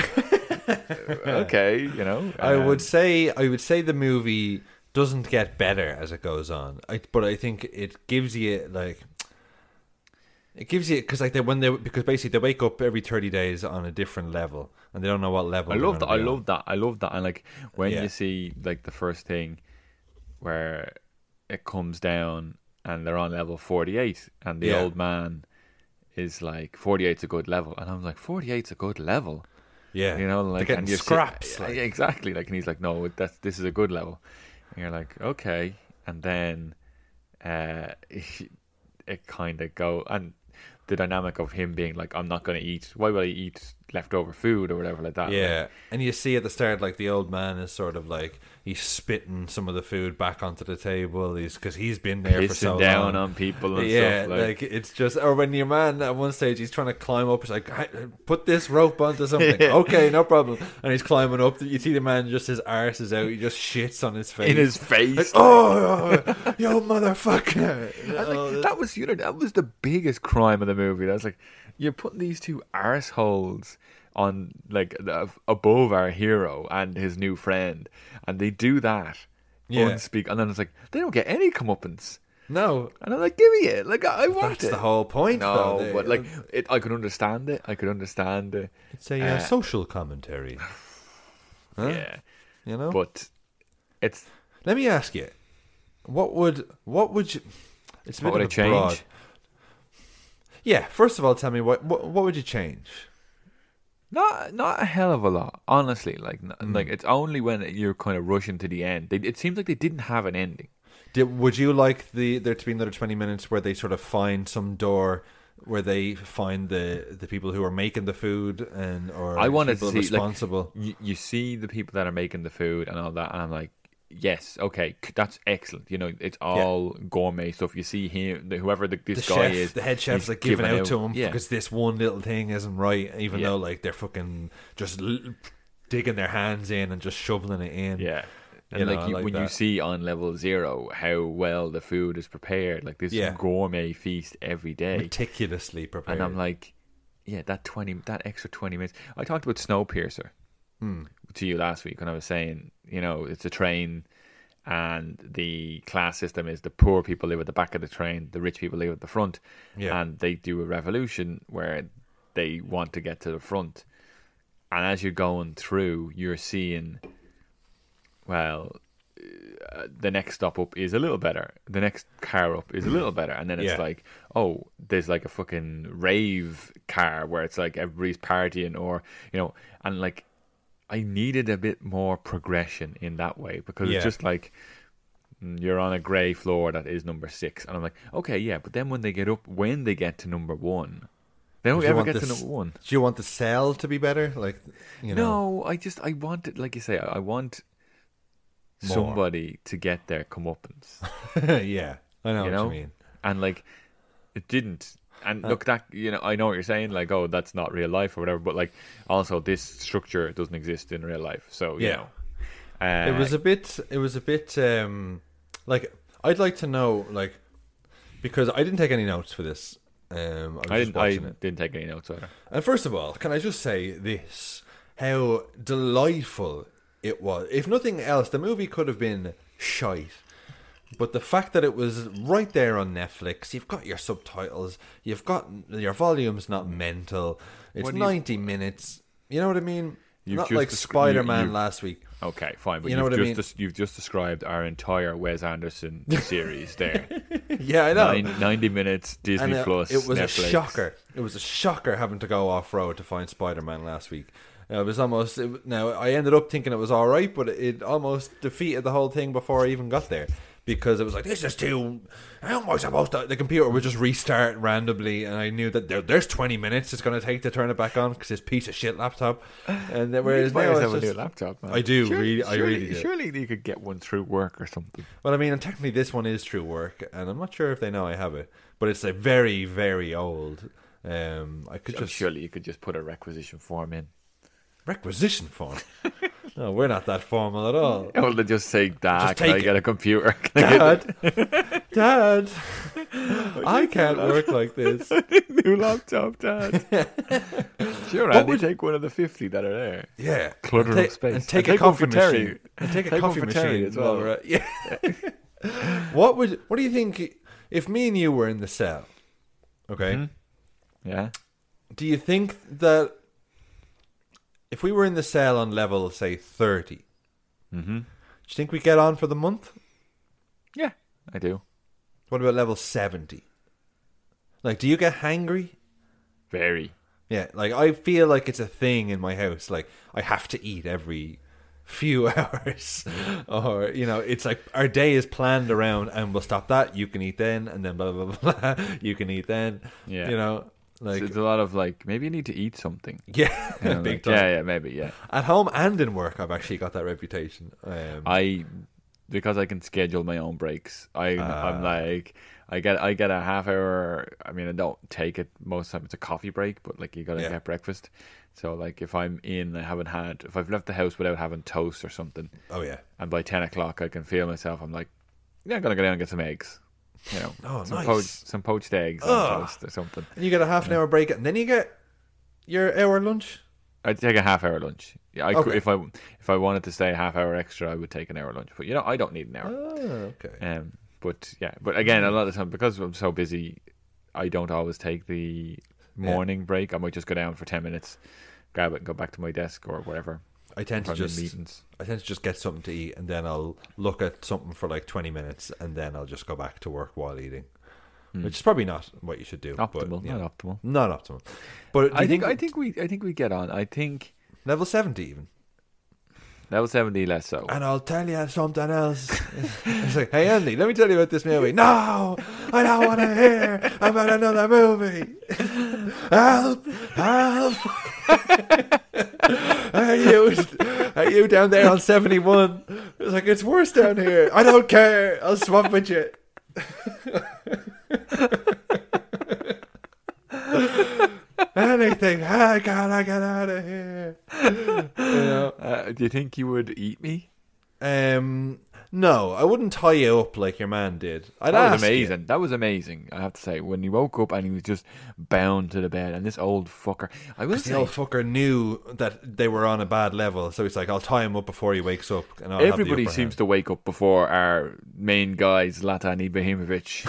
okay, you know. I um, would say I would say the movie doesn't get better as it goes on. I, but I think it gives you like it gives you because like they when they because basically they wake up every thirty days on a different level and they don't know what level. I they're love that. gonna I be on. love that. I love that. And like when Yeah. you see like the first thing where it comes down and they're on level forty-eight, and the Yeah. old man is like, forty-eight's a good level, and I'm like, forty-eight's a good level. Yeah, You know, like they're getting and you're si- scraps. Yeah, like. yeah, exactly. Like, and he's like, no, that's this is a good level. And you're like, okay. And then uh, it kind of go and the dynamic of him being like, I'm not going to eat. Why would I eat leftover food or whatever like that? Like, Yeah, and you see at the start, like the old man is sort of like he's spitting some of the food back onto the table. He's because he's been there for pissing so down long. on people and yeah, stuff. Like, like it's just, or when your man at one stage he's trying to climb up, he's like, "Hey, put this rope onto something. Yeah. Okay, no problem. And he's climbing up. You see the man just his arse is out. He just shits on his face. in his face. Like, oh, yo, motherfucker! And, like, Oh, that was, you know, that was the biggest crime of the movie. That's like, you're putting these two arseholes on like the, above our hero and his new friend, and they do that. Yeah. Unspeak, and then it's like they don't get any comeuppance. no, And I'm like, give me it. Like I want that's it. the whole point. No, though. They- but like it, I could understand it. I could understand it. it's a uh, uh, social commentary. Huh? Yeah, You know, but it's let me ask you, what would what would you? It's a what bit would I of a change? broad- Yeah, first of all, tell me what what, what would you change? Not not a hell of a lot, honestly. Like n Hmm. like it's only when you're kind of rushing to the end. They, it seems like they didn't have an ending. Did, would you like the there to be another twenty minutes where they sort of find some door where they find the the people who are making the food and or I wanted people to see responsible? like you, you see the people that are making the food and all that, and I'm like, yes, okay, c- that's excellent. You know, it's all gourmet stuff. You see him, the, whoever the, this the guy chef, is, the head chef's he's like giving out, to out- him yeah. because this one little thing isn't right, even Yeah. though like they're fucking just l- digging their hands in and just shoveling it in. Yeah. And You know, like, I you, like when you that. see on level zero how well the food is prepared, like this Yeah. gourmet feast every day, meticulously prepared. and I'm like, yeah, that twenty, that extra twenty minutes. I talked about Snowpiercer Hmm. to you last week when I was saying, you know, it's a train, and the class system is the poor people live at the back of the train, the rich people live at the front, Yeah. and they do a revolution where they want to get to the front, and as you're going through, you're seeing, well, uh, the next stop up is a little better. The next car up is a little better. And then it's Yeah. like, oh, there's like a fucking rave car where it's like everybody's partying, or, you know, and like, I needed a bit more progression in that way, because Yeah. it's just like, mm, you're on a grey floor that is number six. And I'm like, okay, yeah, but then when they get up, when they get to number one, they don't Do you ever want get to this- number one. Do you want the cell to be better? Like, you know, No, I just, I want it, like you say, I I want More. somebody to get their comeuppance. yeah, I know you what know, you mean. and like it didn't. Uh, And look, that, you know, I know what you're saying, like, oh, that's not real life or whatever, but like, also this structure doesn't exist in real life, so you Yeah. know, uh, It was a bit. It was a bit. Um, like I'd like to know, like, because I didn't take any notes for this. Um, I was I just didn't, I watching it. didn't take any notes either. And first of all, can I just say this: how delightful it was. If nothing else, the movie could have been shite. But the fact that it was right there on Netflix, you've got your subtitles, you've got your volume's not mental. It's What do you- ninety minutes. You know what I mean? You've Not just like descri- Spider-Man you- last week. Okay, fine, but You know you've what I just mean? des- you've just described our entire Wes Anderson series there. Yeah, I know. Nine, ninety minutes, Disney And, uh, Plus, it was Netflix. a shocker. It was a shocker having to go off road to find Spider-Man last week. Uh, it was almost it, now. I ended up thinking it was all right, but it almost defeated the whole thing before I even got there, because it was like, this is too. How am I supposed to? The computer would just restart randomly, and I knew that there, there's twenty minutes it's going to take to turn it back on because this piece of shit laptop. And then, whereas Buy now yourself it's a just, new laptop, man. I do, Surely, really- I surely, really do. Surely you could get one through work or something. well, I mean, and technically this one is through work, and I'm not sure if they know I have it, but it's a very, very old. Um, I could Oh, just surely you could just put a requisition form in. requisition form. No, we're not that formal at all. Well, they just say, Dad, Just can I take get a computer? Can I Dad, Dad, I can't work like this. get a new laptop, Dad? Sure, What Andy, would- take one of the fifty that are there. Yeah, Clutter and up take, space. and take And a take one coffee for Terry. machine. And take a Take one coffee for machine Terry as well. while we're at- Yeah. What would? What do you think if me and you were in the cell? Okay. Mm-hmm. Yeah. Do you think that if we were in the cell on level, say thirty, Mm-hmm. do you think we get on for the month? Yeah, I do. What about level seventy? Like, do you get hangry? Very. Yeah, like I feel like it's a thing in my house. Like I have to eat every few hours, or you know, it's like our day is planned around, and we'll stop that. You can eat then, and then blah blah blah. blah. You can eat then. Yeah. You know, like So it's a lot of like, maybe you need to eat something. yeah, You know, big like, time. yeah, yeah, maybe, yeah. At home and in work, I've actually got that reputation. Um, I because I can schedule my own breaks. I Ah. I'm like I get I get a half hour. I mean, I don't take it most of the time. It's a coffee break, but like you gotta Yeah. get breakfast. So like if I'm in, I haven't had. If I've left the house without having toast or something, oh yeah. and by ten o'clock I can feel myself. I'm like, yeah, I'm gonna go down and get some eggs. You know, Oh, some nice. poached some poached eggs Ugh. on toast or something. And you get a half an hour break, and then you get your hour lunch. I'd take a half hour lunch. Yeah, I could, Okay. if I if I wanted to stay a half hour extra, I would take an hour lunch. But you know, I don't need an hour. Oh, okay. Um, but yeah, but again, a lot of the time because I'm so busy, I don't always take the morning break. I might just go down for ten minutes, grab it, and go back to my desk or whatever. I tend to If I'm in just meetings. I tend to just get something to eat, and then I'll look at something for like twenty minutes, and then I'll just go back to work while eating, which is probably not what you should do. Hmm. Optimal, but, you know, not optimal. not optimal. But do I you think I think we I think we get on. I think level seventy even. level seventy less so. And I'll tell you something else. It's like, hey Andy, let me tell you about this movie. No, I don't want to hear about another movie. Help! Help! Are you, are you down there on seventy-one? It's like, it's worse down here. I don't care. I'll swap with you. Anything. I gotta get out of here. You know? Uh, do you think you would eat me? Um, no, I wouldn't tie you up like your man did. I'd That was ask you. amazing. That was amazing. I have to say, when he woke up and he was just bound to the bed, and this old fucker. I will The say, old fucker knew that they were on a bad level, so he's like, "I'll tie him up before he wakes up." And I'll have the everybody upper seems hand. to wake up before our main guy, Zlatan Ibrahimovic.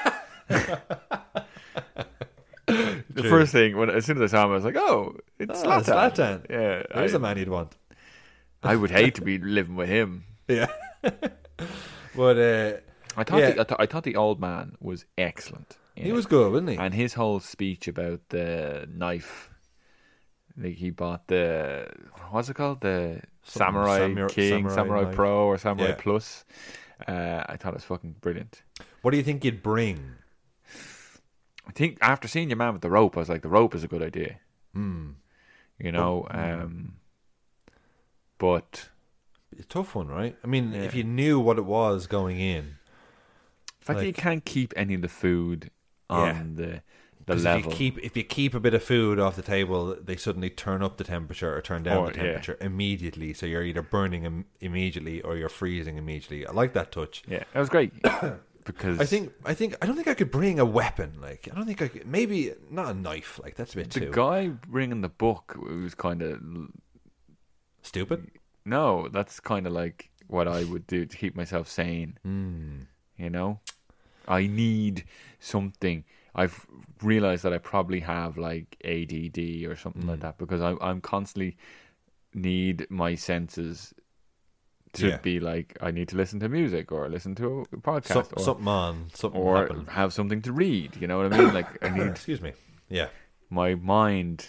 The True. first thing, when as soon as I saw him, I was like, "Oh, it's Ah, Zlatan." Zlatan. Yeah, There's I, a man you'd want. I would hate to be living with him. Yeah, but uh, I thought, Yeah. the, I, th- I thought the old man was excellent. in he it. was good, wasn't he? And his whole speech about the knife, like he bought the what's it called, the Something Samurai Samurai- King, Samurai Samurai, knife. Pro, or Samurai Yeah. Plus. Uh, I thought it was fucking brilliant. What do you think you'd bring? I think after seeing your man with the rope, I was like, the rope is a good idea. Hmm. You know, um, but A tough one, right? I mean, Yeah. if you knew what it was going in, the fact that you Like- can't keep any of the food on the the 'cause level. if you keep if you keep a bit of food off the table, they suddenly turn up the temperature or turn down Or- the yeah. temperature immediately. So you're either burning Im- immediately or you're freezing immediately. I like that touch. Yeah, that was great. Because I think I think I don't think I could bring a weapon. Like I don't think I could. Maybe not a knife. Like that's a bit the too guy bringing the book was kind of stupid. no. That's kind of like what I would do to keep myself sane. Mm. You know, I need something. I've realized that I probably have like A D D or something Mm. like that because I, I'm constantly need my senses to Yeah. be like I need to listen to music or listen to a podcast Some, or, something on something or happened. have something to read. You know what I mean? Like I need Excuse me. Yeah. my mind.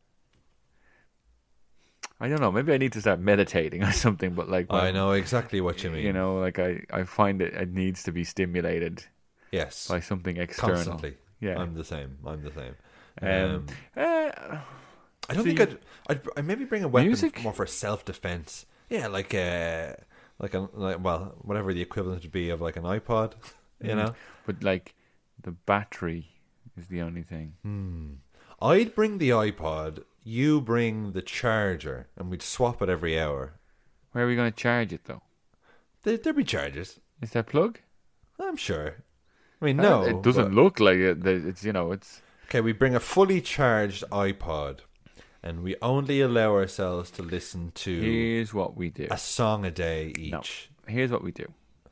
I don't know. Maybe I need to start meditating or something. But like I my- know exactly what you mean. You know, like I, I find it it needs to be stimulated Yes. by something external. Constantly. Yeah. I'm the same. I'm the same. Um, Um, uh, I don't see- think I'd, I'd. I'd maybe bring a weapon Music? more for self defense. Yeah, like uh like a like well, whatever the equivalent would be of like an iPod. You Mhm. know, but like the battery is the only thing. Hmm. I'd bring the iPod. You bring the charger, and we'd swap it every hour. Where are we going to charge it though? There, there'll be charges. Is there a plug? I'm sure. I mean, no. it doesn't but- look like it. It's, you know, it's. Okay, we bring a fully charged iPod, and we only allow ourselves to listen to Here's what we do. a song a day each. No. Here's what we do.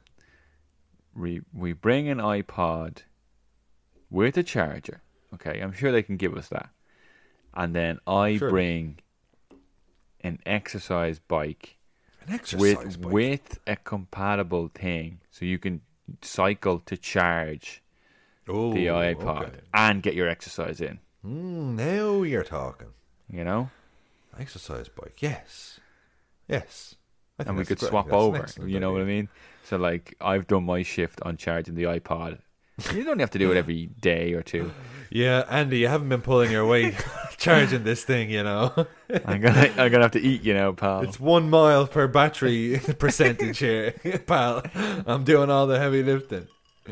We we bring an iPod with a charger. Okay, I'm sure they can give us that. And then I Sure. bring an exercise bike An exercise with bike. with a compatible thing, so you can cycle to charge Ooh, the iPod okay. and get your exercise in. Mm, now you're talking. You know, Exercise bike. Yes. Yes. I think and we that's could great. swap That's an over. excellent You know what I idea. mean? So like, I've done my shift on charging the iPod. You don't have to do it every day or two. Yeah, Andy, you haven't been pulling your weight charging this thing, you know. I'm gonna I'm gonna have to eat, you know, pal. It's one mile per battery percentage here, pal. I'm doing all the heavy lifting.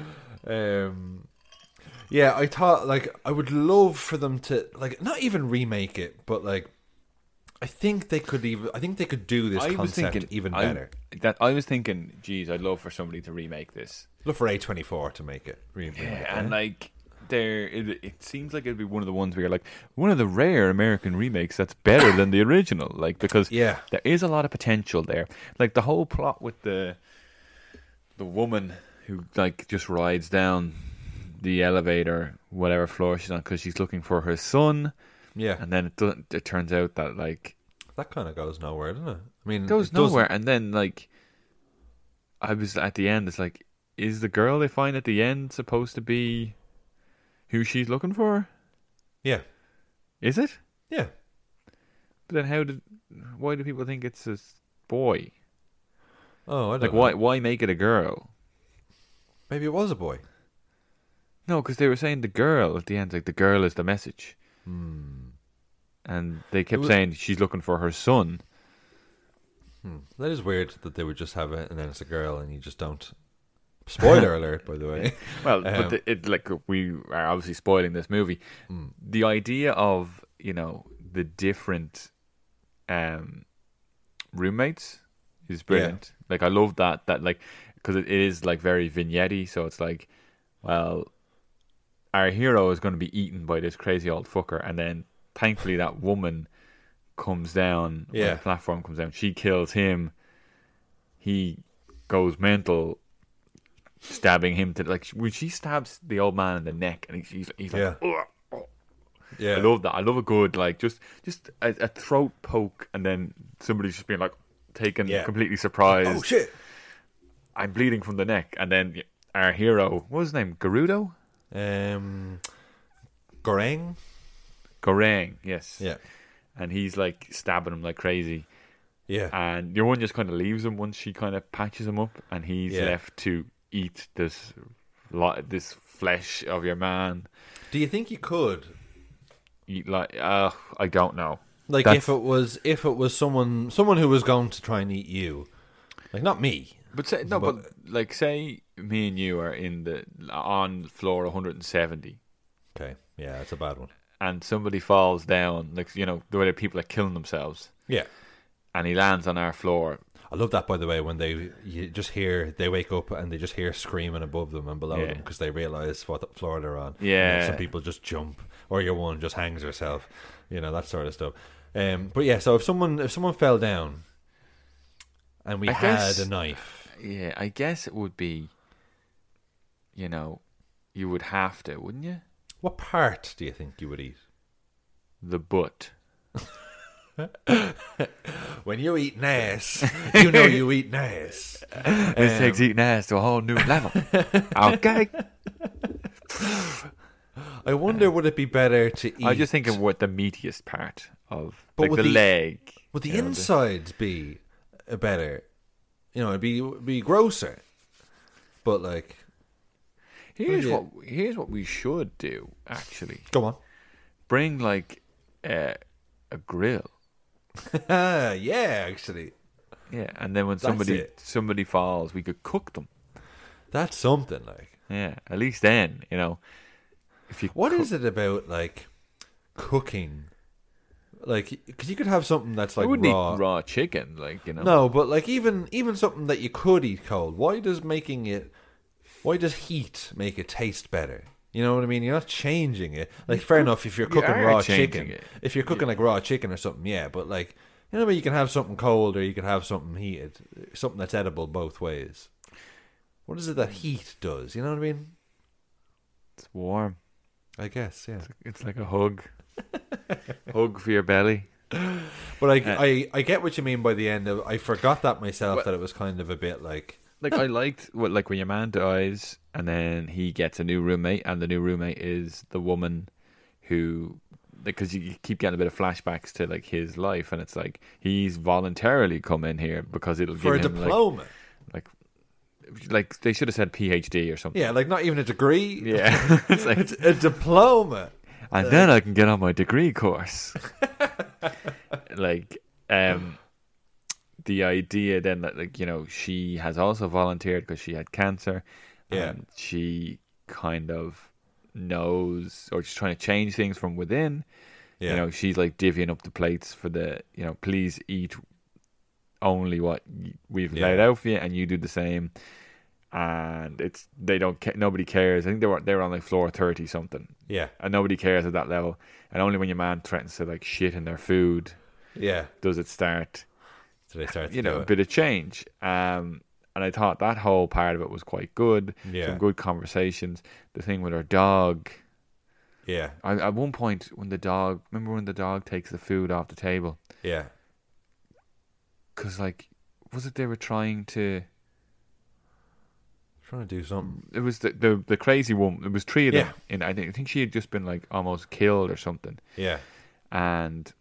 Um, yeah, I thought like I would love for them to like not even remake it, but like I think they could even. I think they could do this I was concept thinking even I- better. that I was thinking, geez, I'd love for somebody to remake this. Look for A twenty-four to make it. Remake it, and eh? like there, it, it seems like it'd be one of the ones where you're like one of the rare American remakes that's better than the original. Like because Yeah. there is a lot of potential there. Like the whole plot with the the woman who like just rides down the elevator, whatever floor she's on, because she's looking for her son. yeah, And then it doesn't. It turns out that like that kind of goes nowhere, doesn't it? I mean, it goes it doesn't- nowhere. And then like I was at the end. It's like, is the girl they find at the end supposed to be who she's looking for? Yeah, Is it? yeah. But then how did? Why do people think it's a s- boy? Oh, I don't Like know. why? Why make it a girl? Maybe it was a boy. No, because they were saying the girl at the end. Like the girl is the message. Hmm. And they kept was- saying she's looking for her son. Hmm. That is weird that they would just have it and then it's a girl and you just don't. Spoiler alert, by the way. Well, Um, but the, it like we are obviously spoiling this movie. Mm. The idea of you know the different um, roommates is brilliant. Like I love that that like because it, it is like very vignette-y. So it's like, well, our hero is going to be eaten by this crazy old fucker, and then thankfully that woman comes down. when Yeah. the platform comes down. She kills him. He goes mental. Stabbing him to like when she stabs the old man in the neck, and he's he's like, Yeah. "Ugh, oh." Yeah. I love that. I love a good like just just a, a throat poke, and then somebody's just being like taken Yeah. completely surprised. Oh shit. I'm bleeding from the neck, and then our hero, what was his name? Gerudo, Um, Goreng. Goreng, yes, Yeah. and he's like stabbing him like crazy, Yeah. and your one just kind of leaves him once she kind of patches him up, and he's Yeah. left to eat this lot this flesh of your man. Do you think you could? Eat like uh, I don't know. Like That's- if it was if it was someone someone who was going to try and eat you, like not me. But say no, but, But- like say me and you are in the on floor one hundred seventy, Okay, yeah, that's a bad one. and somebody falls down, like you know the way that people are killing themselves, Yeah, and he lands on our floor. I love that by the way when they you just hear they wake up and they just hear screaming above them and below Yeah. them because they realize what floor they're on. Yeah. And some people just jump, or your one just hangs herself, you know that sort of stuff. Um, but yeah, so if someone if someone fell down, and we I had guess- a knife, Yeah, I guess it would be, you know, you would have to, wouldn't you? what part do you think you would eat? The butt. When you eat nass, you know you eat nass. This takes eating ass to a whole new level. Okay. I wonder, would it be better to eat? I was just thinking what the meatiest part of, But like with the, the- leg. Would the you know, insides be uh, better? You know, it'd be be grosser. But like, Here's Yeah. what here's what we should do. Actually, go on. bring like uh, a grill. Yeah, actually, Yeah, and then when That's somebody it. somebody falls, we could cook them. that's something. Like, Yeah, at least then, you know, if you what cook- is it about like cooking Like, because you could have something that's like I wouldn't raw. eat raw chicken, like, you know. No, but like even even something that you could eat cold. Why does making it? Why does heat make it taste better? You know what I mean? You're not changing it. Like, fair enough if you're you cooking are raw changing chicken. it. If you're cooking like raw chicken or something, yeah. But like, you know, what I mean? You can have something cold or you can have something heated. Something that's edible both ways. What is it that heat does? You know what I mean? It's warm. I guess, yeah. It's like a hug. Hug for your belly. But I, Uh, I, I get what you mean by the end of. I forgot that myself. Well- that it was kind of a bit like. Like, I liked what, like, when your man dies and then he gets a new roommate, and the new roommate is the woman who, because you keep getting a bit of flashbacks to like his life, and it's like he's voluntarily come in here because it'll For a give him diploma. like, like, like they should have said PhD or something. Yeah, like not even a degree. Yeah, it's like, It's a diploma. and then I can get on my degree course. Like, um, the idea then that, like, you know, she has also volunteered because she had cancer. Yeah. And she kind of knows, or she's trying to change things from within. Yeah. You know, she's like divvying up the plates for the, you know, please eat only what y- we've Yeah. laid out for you, and you do the same. And it's, they don't, ca- nobody cares. I think they were, they were on like floor thirty something. Yeah. And nobody cares at that level. And only when your man threatens to like shit in their food Yeah. does it start, So they start to you know, do a it. bit of change. Um, and I thought that whole part of it was quite good. Yeah. Some good conversations. The thing with her dog. Yeah. I, at one point, when the dog, remember when the dog takes the food off the table? Yeah. Because, like, was it they were trying to? Trying to do something. It was the the, the crazy woman. It was three of them. Yeah. And I think I think she had just been like almost killed or something. Yeah. And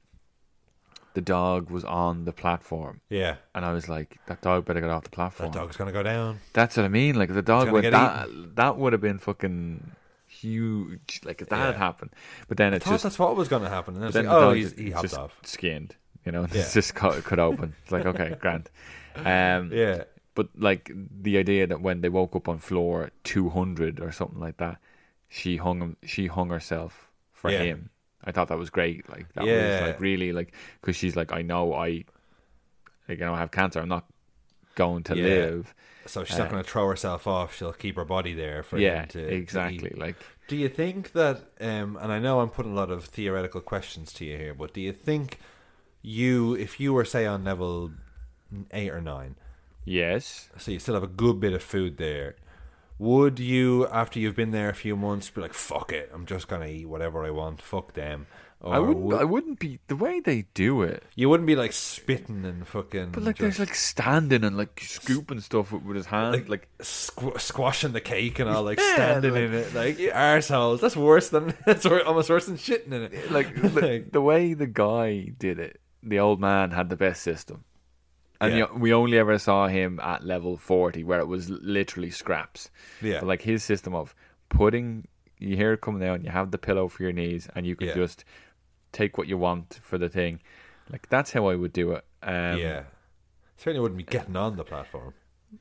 the dog was on the platform. Yeah. And I was like, that dog better get off the platform. That dog's gonna go down. That's what I mean. Like, if the dog gonna went get that, that would have been fucking huge. Like, if that had Yeah. happened. But then I it's thought just, that's what was gonna happen. And then, but it's then like, the oh, dog he's, just, he hopped just off. skinned. You know, Yeah. it's just cut, cut open. It's like, okay, grand. Um, Yeah. But like the idea that when they woke up on floor two hundred or something like that, she hung him, she hung herself for Yeah. him. I thought that was great. Like, that Yeah. was like really, like, because she's like, I know I, like, you know, I have cancer. I'm not going to Yeah. live. So she's Uh, not gonna throw herself off. She'll keep her body there for Yeah, him to exactly. to eat. Like, Do you think that? Um, and I know I'm putting a lot of theoretical questions to you here, but do you think you, if you were say on level eight or nine, yes. so you still have a good bit of food there, would you, after you've been there a few months, be like, fuck it, I'm just gonna eat whatever I want, fuck them? Or I wouldn't. would- I wouldn't be the way they do it. you wouldn't be like spitting and fucking, But like, just, there's like standing and like scooping stuff with, with his hand. like, Like, squ- squashing the cake and all, like Yeah, standing like- in it, like you arseholes. That's worse than that's wor- almost worse than shitting in it. like the, the way the guy did it, the old man had the best system. And Yeah. you know, we only ever saw him at level forty, where it was literally scraps. Yeah. But like his system of putting, you hear it coming down, you have the pillow for your knees, and you can Yeah. just take what you want for the thing. Like, that's how I would do it. Um, Yeah, certainly wouldn't be getting on the platform.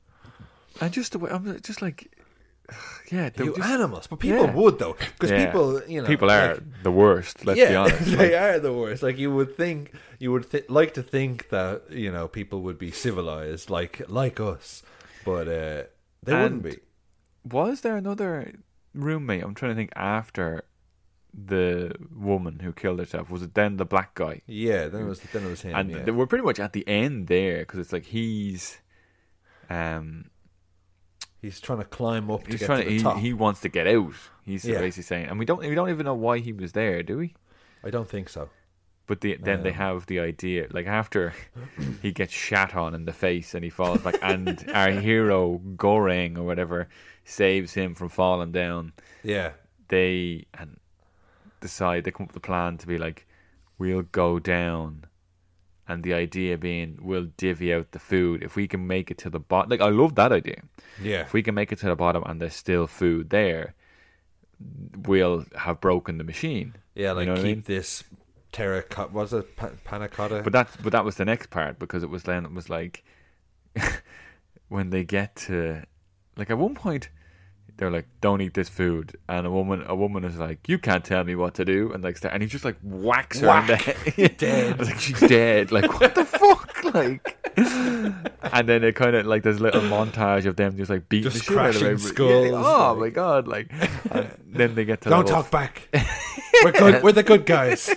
And just the way, I'm just like, yeah, they You just- animals, but people yeah. would though, because Yeah. people, you know, people are like- the worst. Let's yeah, be honest. they Like, are the worst. Like you would think, you would th- like to think that you know people would be civilized, like like us, but uh, they wouldn't And- be. was there another roommate? I'm trying to think. After the woman who killed herself, was it then the black guy? Yeah, then it was then it was him. And yeah. they were pretty much at the end there, because it's like he's, um, he's trying to climb up to he's get trying to to, the he, top. he wants to get out. He's Yeah. basically saying, and we don't we don't even know why he was there, do we? I don't think so. But the, then they Um. have the idea, like after he gets shat on in the face and he falls back, and our hero Goreng or whatever saves him from falling down. Yeah, They and decide, they come up with a plan to be like, we'll go down, and the idea being we'll divvy out the food if we can make it to the bottom. Like, I love that idea. yeah, If we can make it to the bottom and there's still food there, we'll have broken the machine. yeah. Like you know keep what I mean? this terracotta. Was it pa- panna cotta? But that but that was the next part, because it was then it was like when they get to, like, at one point they're like, don't eat this food, and a woman a woman is like, you can't tell me what to do, and like, and he just like whacks her in the head. Dead. I was like, she's dead. Like, what the fuck? Like, and then it kind of like there's a little montage of them just like beating Just the shit out of crashing everybody. skulls, Yeah, oh like- my god! Like, and then they get to Don't level talk back. We're good. We're the good guys.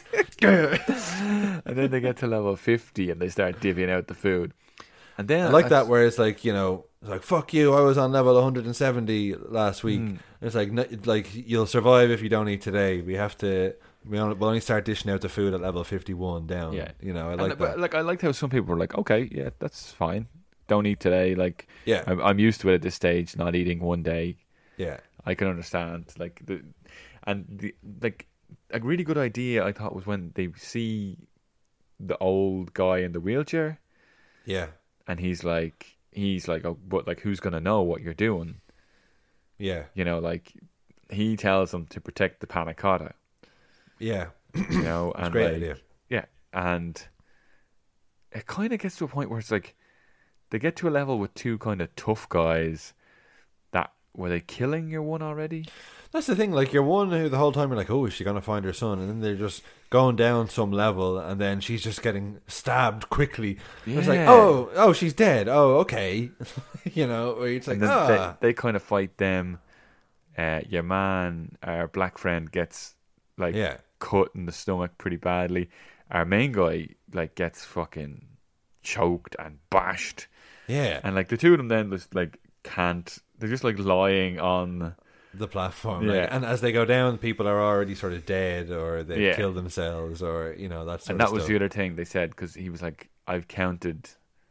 and then they get to level fifty and they start divvying out the food. And then I like that where it's like, you know, it's like, fuck you, I was on level one hundred seventy last week. Mm. It's like, no- like you'll survive if you don't eat today. We have to. We only, we'll only start dishing out the food at level fifty-one down. Yeah. You know, I And, like but, that. like I liked how some people were like, okay, yeah, that's fine. Don't eat today. Like, Yeah. I'm, I'm used to it at this stage. Not eating one day, Yeah. I can understand. Like the, and the like a really good idea I thought was when they see the old guy in the wheelchair, Yeah. and he's like, he's like, oh, but like, who's gonna know what you're doing? Yeah. You know, like he tells them to protect the panna cotta. Yeah. You know, It's a and great like, idea. yeah, and it kind of gets to a point where it's like they get to a level with two kind of tough guys. That were they killing your one already? That's the thing. Like, you're one who the whole time you're like, oh, is she gonna find her son? And then they're just going down some level, and then she's just getting stabbed quickly. And It's like, Yeah. oh, oh, she's dead. Oh, okay. You know, where it's like, And then ah, they, they kind of fight them. Uh, your man, our black friend, gets like yeah, cut in the stomach pretty badly. Our main guy like gets fucking choked and bashed, yeah. and like the two of them then just like can't. They're just like lying on. The platform, Yeah. right? And as they go down, people are already sort of dead, or they've Yeah. killed themselves, or you know that sort And of that was stuff. the other thing they said, because he was like, I've counted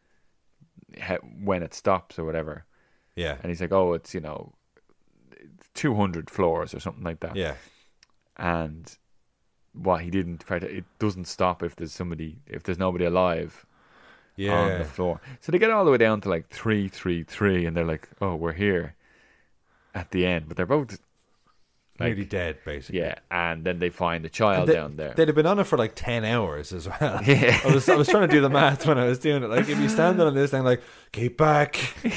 he- when it stops or whatever, Yeah, and he's like, oh, it's you know, two hundred floors or something like that. yeah, And what he didn't try to, it doesn't stop if there's somebody, if there's nobody alive on yeah. the floor. So they get all the way down to like three, three, three, and they're like, oh, we're here at the end, but they're both like, Nearly dead, basically. yeah. And then they find the child They- down there. They'd have been on it for like ten hours as well. Yeah. I was I was trying to do the math when I was doing it. Like, if you stand on this thing, like, keep back.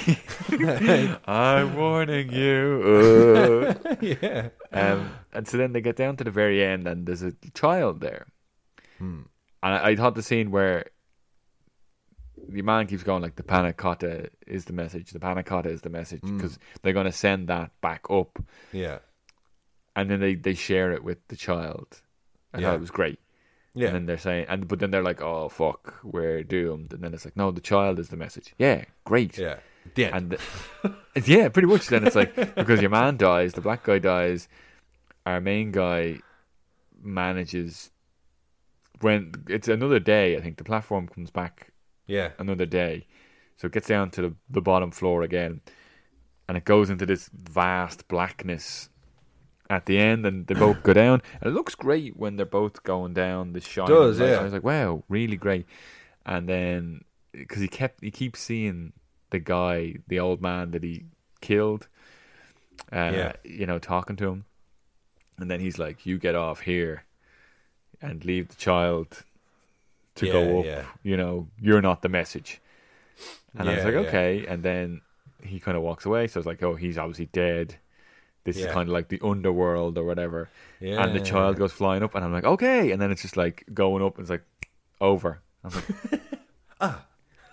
I'm warning you. Uh. Yeah. Um, and so then they get down to the very end, and there's a child there. Hmm. And I, I thought the scene where the man keeps going like, the panna cotta is the message, the panna cotta is the message, Hmm. because they're going to send that back up, Yeah. and then they, they share it with the child. I Yeah. thought it was great. Yeah. And then they're saying, and but then they're like, oh fuck, we're doomed. And then it's like, no, the child is the message. Yeah, great. Yeah. Dead. And yeah, pretty much. Then it's like, because your man dies, the black guy dies, our main guy manages, when it's another day, I think the platform comes back yeah. another day, so it gets down to the, the bottom floor again, and it goes into this vast blackness at the end, and they both go down, and it looks great when they're both going down the shine. Does, light. yeah. I was like, wow, really great. And then because he kept he keeps seeing the guy, the old man that he killed, uh, Yeah. you know, talking to him, and then he's like, you get off here and leave the child to Yeah, go up, yeah. you know, you're not the message. And I was Yeah, like, yeah. okay. And then he kind of walks away. So I was like, oh, he's obviously dead. This is Yeah. kind of like the underworld or whatever. Yeah. And the child goes flying up, and I'm like, okay. And then it's just like going up, and it's like over. I'm like, Ah.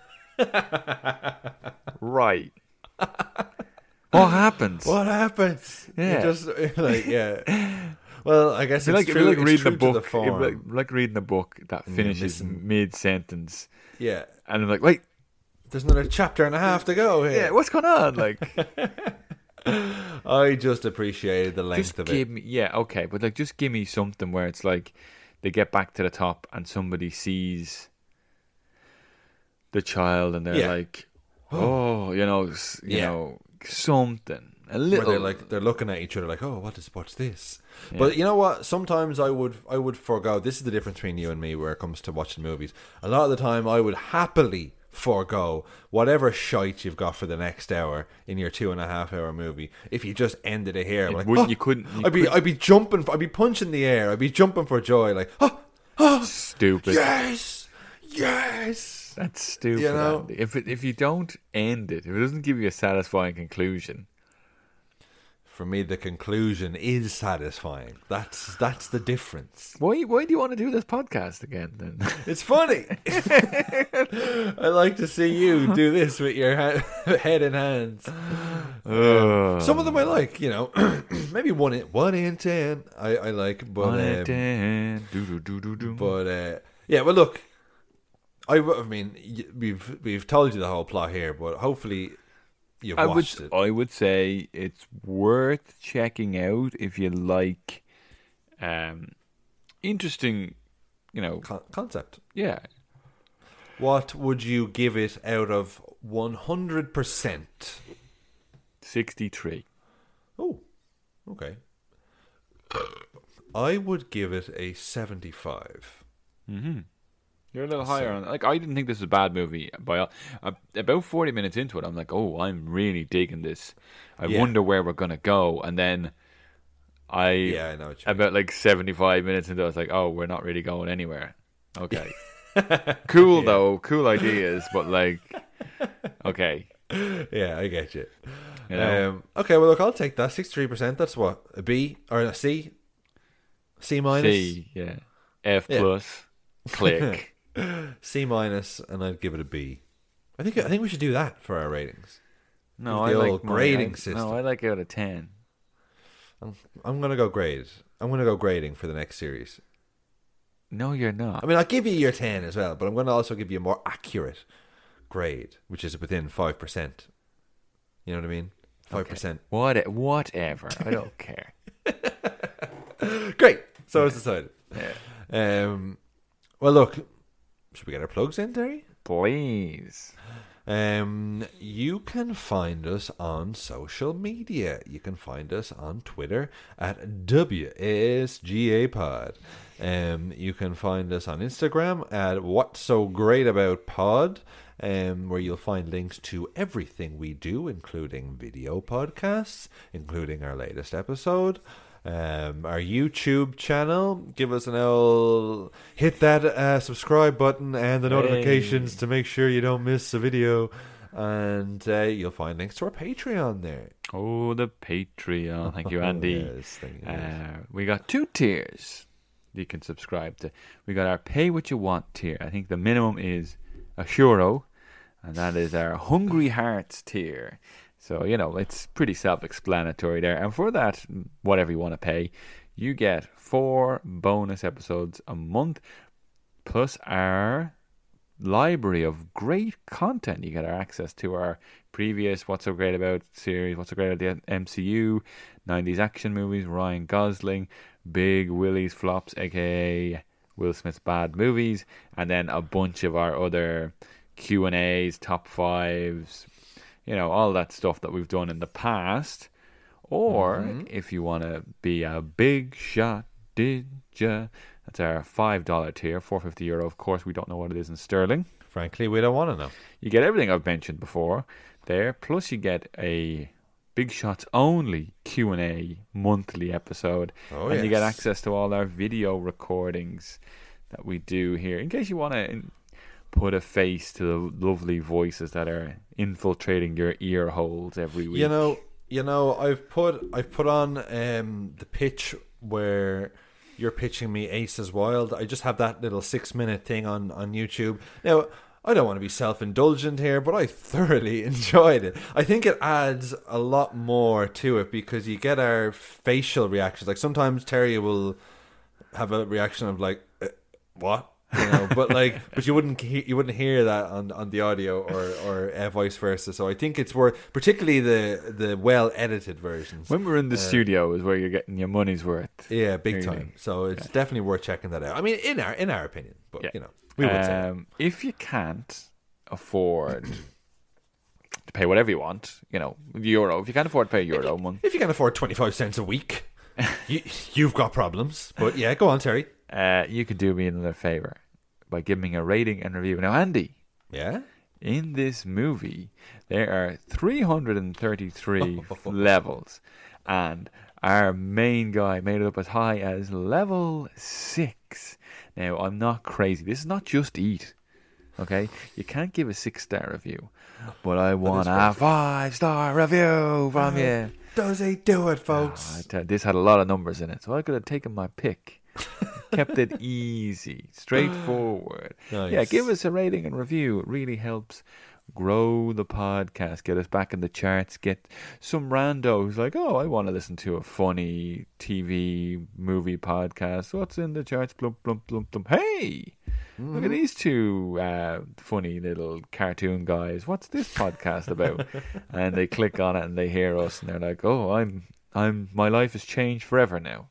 right. What happens? What happens? You Yeah. just like, yeah. Well, I guess It'd it's be like, it'd true. be like it's reading a true to book. the It'd form. be like, like reading a book that And you're finishes missing- mid sentence, Yeah. and I'm like, wait, There's another chapter and a half to go here. yeah, what's going on? Like, I just appreciated the length just of give it. me, yeah, okay, but like, just give me something where it's like they get back to the top, and somebody sees the child, and they're Yeah. like, oh, you know, s- you Yeah. know, something, a Where little, they're like they're looking at each other like, oh, what is what's this? Yeah. But you know what? Sometimes I would I would forego. This is the difference between you and me where it comes to watching movies. A lot of the time, I would happily forego whatever shite you've got for the next hour in your two and a half hour movie if you just ended it here. I'm It like, wouldn't- oh, you couldn't- you I'd be couldn't- I'd be jumping. I'd be punching the air. I'd be jumping for joy. Like, oh, oh, stupid. yes, yes. That's stupid. You know? Andy. If it, if you don't end it, if it doesn't give you a satisfying conclusion, For me, the conclusion is satisfying. That's that's the difference. Why why do you want to do this podcast again then? It's funny. I like to see you do this with your ha- head in hands. Um, some of them I like, you know, maybe one in one in ten. I, I like, but One in um, ten. Do, do, do, do, do. but uh, yeah. Well, look, I, I mean, y- we've we've told you the whole plot here, but hopefully you've I would watched it. I would say it's worth checking out if you like um interesting, you know, Con- concept. yeah. What would you give it out of one hundred percent? sixty-three. Oh, okay. I would give it a seventy-five. Mhm. You're a little higher on. Like I didn't think this was a bad movie. By uh, about forty minutes into it, I'm like, oh, I'm really digging this. I Yeah. wonder where we're gonna go. And then I, Yeah, I know what you mean. about like seventy-five minutes into it, I was like, oh, we're not really going anywhere. Okay, cool though, cool ideas, but like, okay, Yeah, I get you. You know? Um, okay, well, look, I'll take that. sixty-three percent, that's what? A B? Or a C? C minus? C, yeah, F Yeah. plus, click. C minus, and I'd give it a B. I think I think we should do that for our ratings. No, The I old like my- grading I- system. No, I like it out of ten. I'm, I'm going to go grade. I'm going to go grading for the next series. No, you're not. I mean, I'll give you your ten as well, but I'm going to also give you a more accurate grade, which is within five percent. You know what I mean? five percent. What? Whatever. I don't care. Great. So it's decided. Yeah. Um, well, look, should we get our plugs in, Terry? Please. Um, you can find us on social media. You can find us on Twitter at W S G A Pod. Um, you can find us on Instagram at What's So Great About Pod, um, where you'll find links to everything we do, including video podcasts, including our latest episode. Um, our YouTube channel, give us an old hit that uh, subscribe button and the notifications to make sure you don't miss a video, and uh, you'll find links to our Patreon there. Oh, the Patreon. Thank you, Andy. Yes, thank you. Uh, we got two tiers you can subscribe to. We got our pay what you want tier. I think the minimum is a euro, and that is our Hungry Hearts tier. So, you know, it's pretty self-explanatory there. And for that, whatever you want to pay, you get four bonus episodes a month, plus our library of great content. You get our access to our previous What's So Great About series, What's So Great About the M C U, nineties action movies, Ryan Gosling, Big Willie's Flops, aka Will Smith's bad movies, and then a bunch of our other Q and A's, top fives, you know, all that stuff that we've done in the past. Or mm-hmm. if you want to be a big shot, did ya? That's our five dollar tier, four hundred fifty euro. Of course, we don't know what it is in sterling. Frankly, we don't want to know. You get everything I've mentioned before there, plus you get a Big Shots only Q and A monthly episode. Oh, and yes. you get access to all our video recordings that we do here, in case you want to put a face to the lovely voices that are infiltrating your ear holes every week. You know, you know, I've put I've put on um, the pitch where you're pitching me Aces Wild. I just have that little six minute thing on, on YouTube. Now, I don't want to be self-indulgent here, but I thoroughly enjoyed it. I think it adds a lot more to it because you get our facial reactions. Like sometimes Terry will have a reaction of like, uh, what? You know, but like, but you wouldn't he- you wouldn't hear that on, on the audio or or uh, vice versa. So I think it's worth, particularly the the well edited versions. When we're in the Uh, studio is where you're getting your money's worth. Yeah, big Really. time. So it's Yeah. definitely worth checking that out. I mean, in our in our opinion, but Yeah. you know, we would say Um, if you can't afford to pay whatever you want, you know, euro. If you can't afford to pay a euro a month, if you can afford twenty five cents a week, you you've got problems. But yeah, go on, Terry. uh, you could do me another favor by giving me a rating and review. Now, Andy, Yeah. in this movie, there are three hundred thirty-three levels, and our main guy made it up as high as level six. Now, I'm not crazy. This is not Just Eat, okay? You can't give a six-star review, but I want a five-star review from you. does he do it, Ah, folks? I tell- this had a lot of numbers in it, so I could have taken my pick. Kept it easy, straightforward. Nice. Yeah, give us a rating and review. It really helps grow the podcast, get us back in the charts, get some rando who's like, oh, I want to listen to a funny T V movie podcast. What's in the charts? Blump, blump, blump, blump. Hey, Mm-hmm. look at these two uh, funny little cartoon guys. What's this podcast about? And they click on it and they hear us and they're like, oh, I'm, I'm, my life has changed forever now.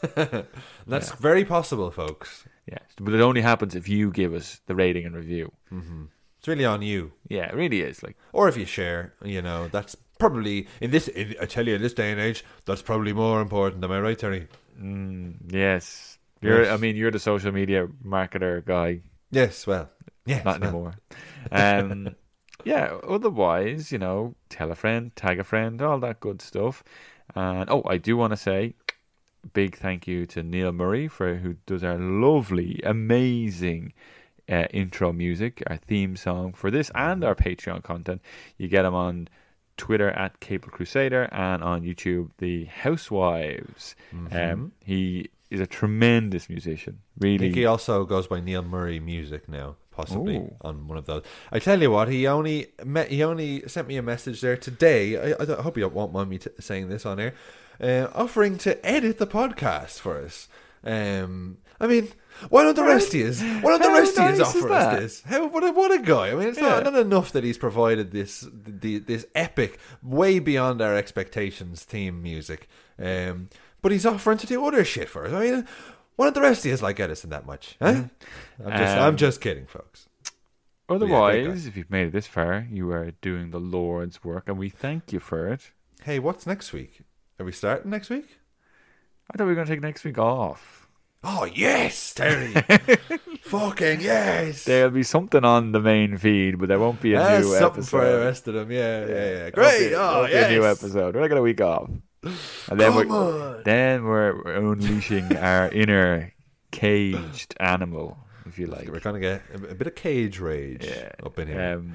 That's very possible, folks. Yeah, but it only happens if you give us the rating and review. It's really on you. Yeah, it really is. Like, Or if you share, you know, that's probably, in this, in, I tell you, in this day and age, that's probably more important. Am I right, Terry? yes, you're. Yes. I mean, you're the social media marketer guy. Yes, well, yes. Not well. anymore. Um, yeah. Otherwise, you know, tell a friend, tag a friend, all that good stuff. And oh, I do want to say, big thank you to Neil Murray for who does our lovely, amazing uh, intro music, our theme song for this and our Patreon content. You get him on Twitter at Cable Crusader and on YouTube, The Housewives. Um, he is a tremendous musician. I Really, think he also goes by Neil Murray Music now, possibly Ooh. on one of those. I tell you what, he only met, he only sent me a message there today. I, I hope you won't mind me t- saying this on air, uh, offering to edit the podcast for us. Um, I mean, why don't the rest of you? Why don't the how rest of you nice is offer that? us this? How what a, what a guy! I mean, it's Yeah. not, not enough that he's provided this the, this epic, way beyond our expectations theme music, um, but he's offering to do other shit for us. I mean, why don't the rest of you like Edison that much? Huh? I'm just Um, I'm just kidding, folks. otherwise, great guy. if you've made it this far, you are doing the Lord's work, and we thank you for it. Hey, what's next week? Are we starting next week? I thought we were going to take next week off. Oh yes, Terry! Fucking yes! There'll be something on the main feed, but there won't be a That's new something episode. for the rest of them. Yeah, yeah, yeah. There won't Great! be- Oh won't be yes! a new episode. We're not going a week off, and then Come we're on. then we're we're unleashing our inner caged animal, if you like. We're gonna get a, a bit of cage rage Yeah. up in here. Um,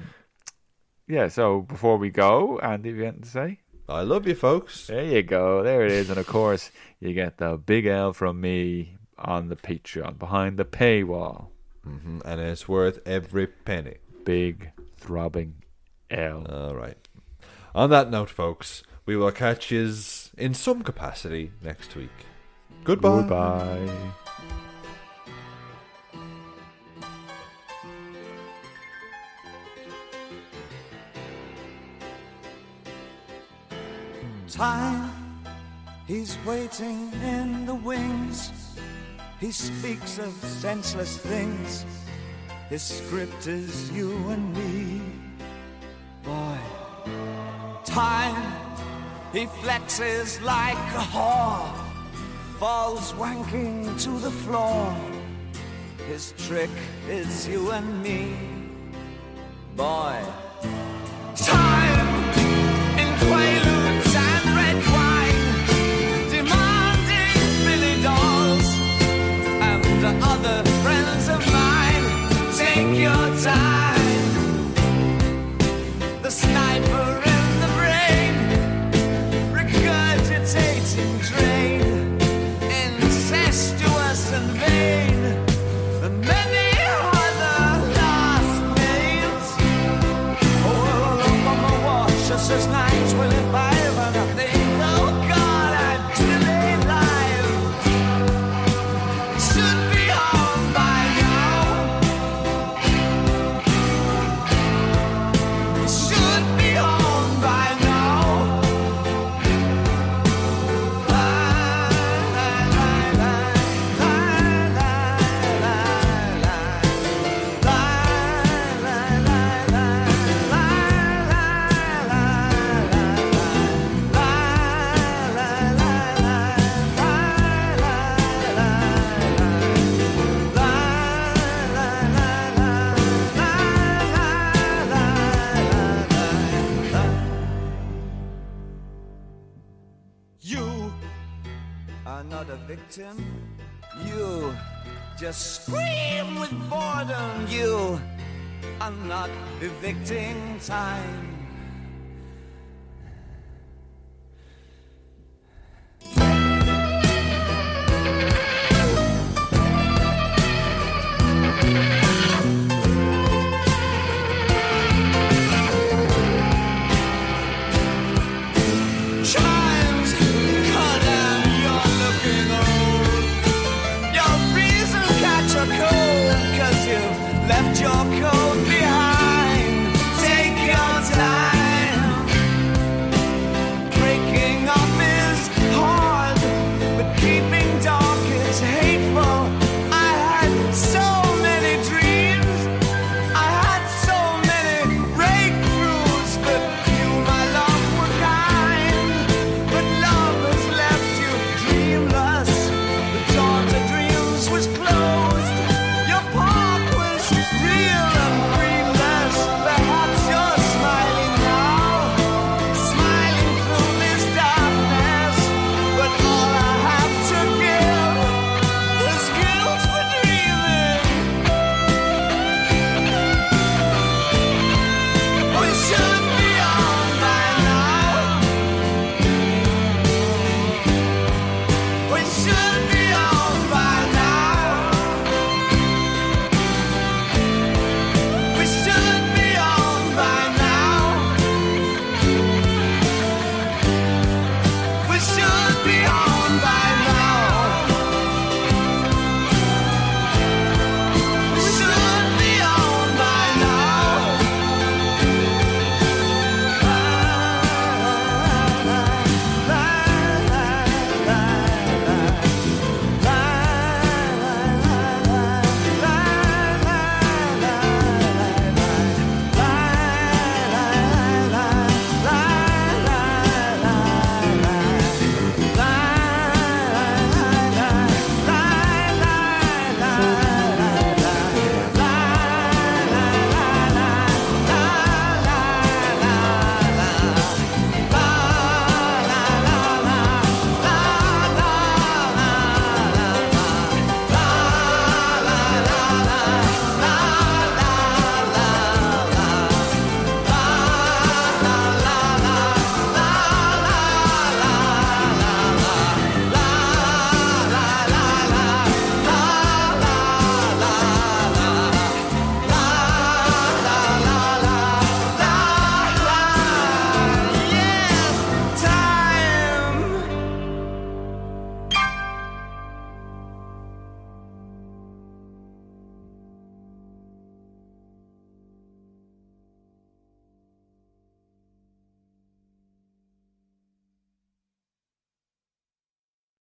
yeah. So before we go, Andy, have you anything to say? I love you, folks. There you go. There it is. And of course, you get the big L from me on the Patreon behind the paywall. hmm And it's worth every penny. Big throbbing L. All right. On that note, folks, we will catch you in some capacity next week. Goodbye. Goodbye. Time, he's waiting in the wings. He speaks of senseless things. His script is you and me. Boy, time, he flexes like a whore, falls wanking to the floor. His trick is you and me. Boy, time, in quaaludes and red wine, demanding Billy dolls and other friends of mine. Take your time. The sniper in the brain, regurgitating drain, incestuous and vain, and many other last names. Oh, look on my watch, just as nights will in five, and I think, oh God, I'm still alive. Should be home by now. Should be home by now. La, la, la, la, la, la, la, la. La, la, la, la, You are not a victim. You just scream with boredom. You are not evicting time.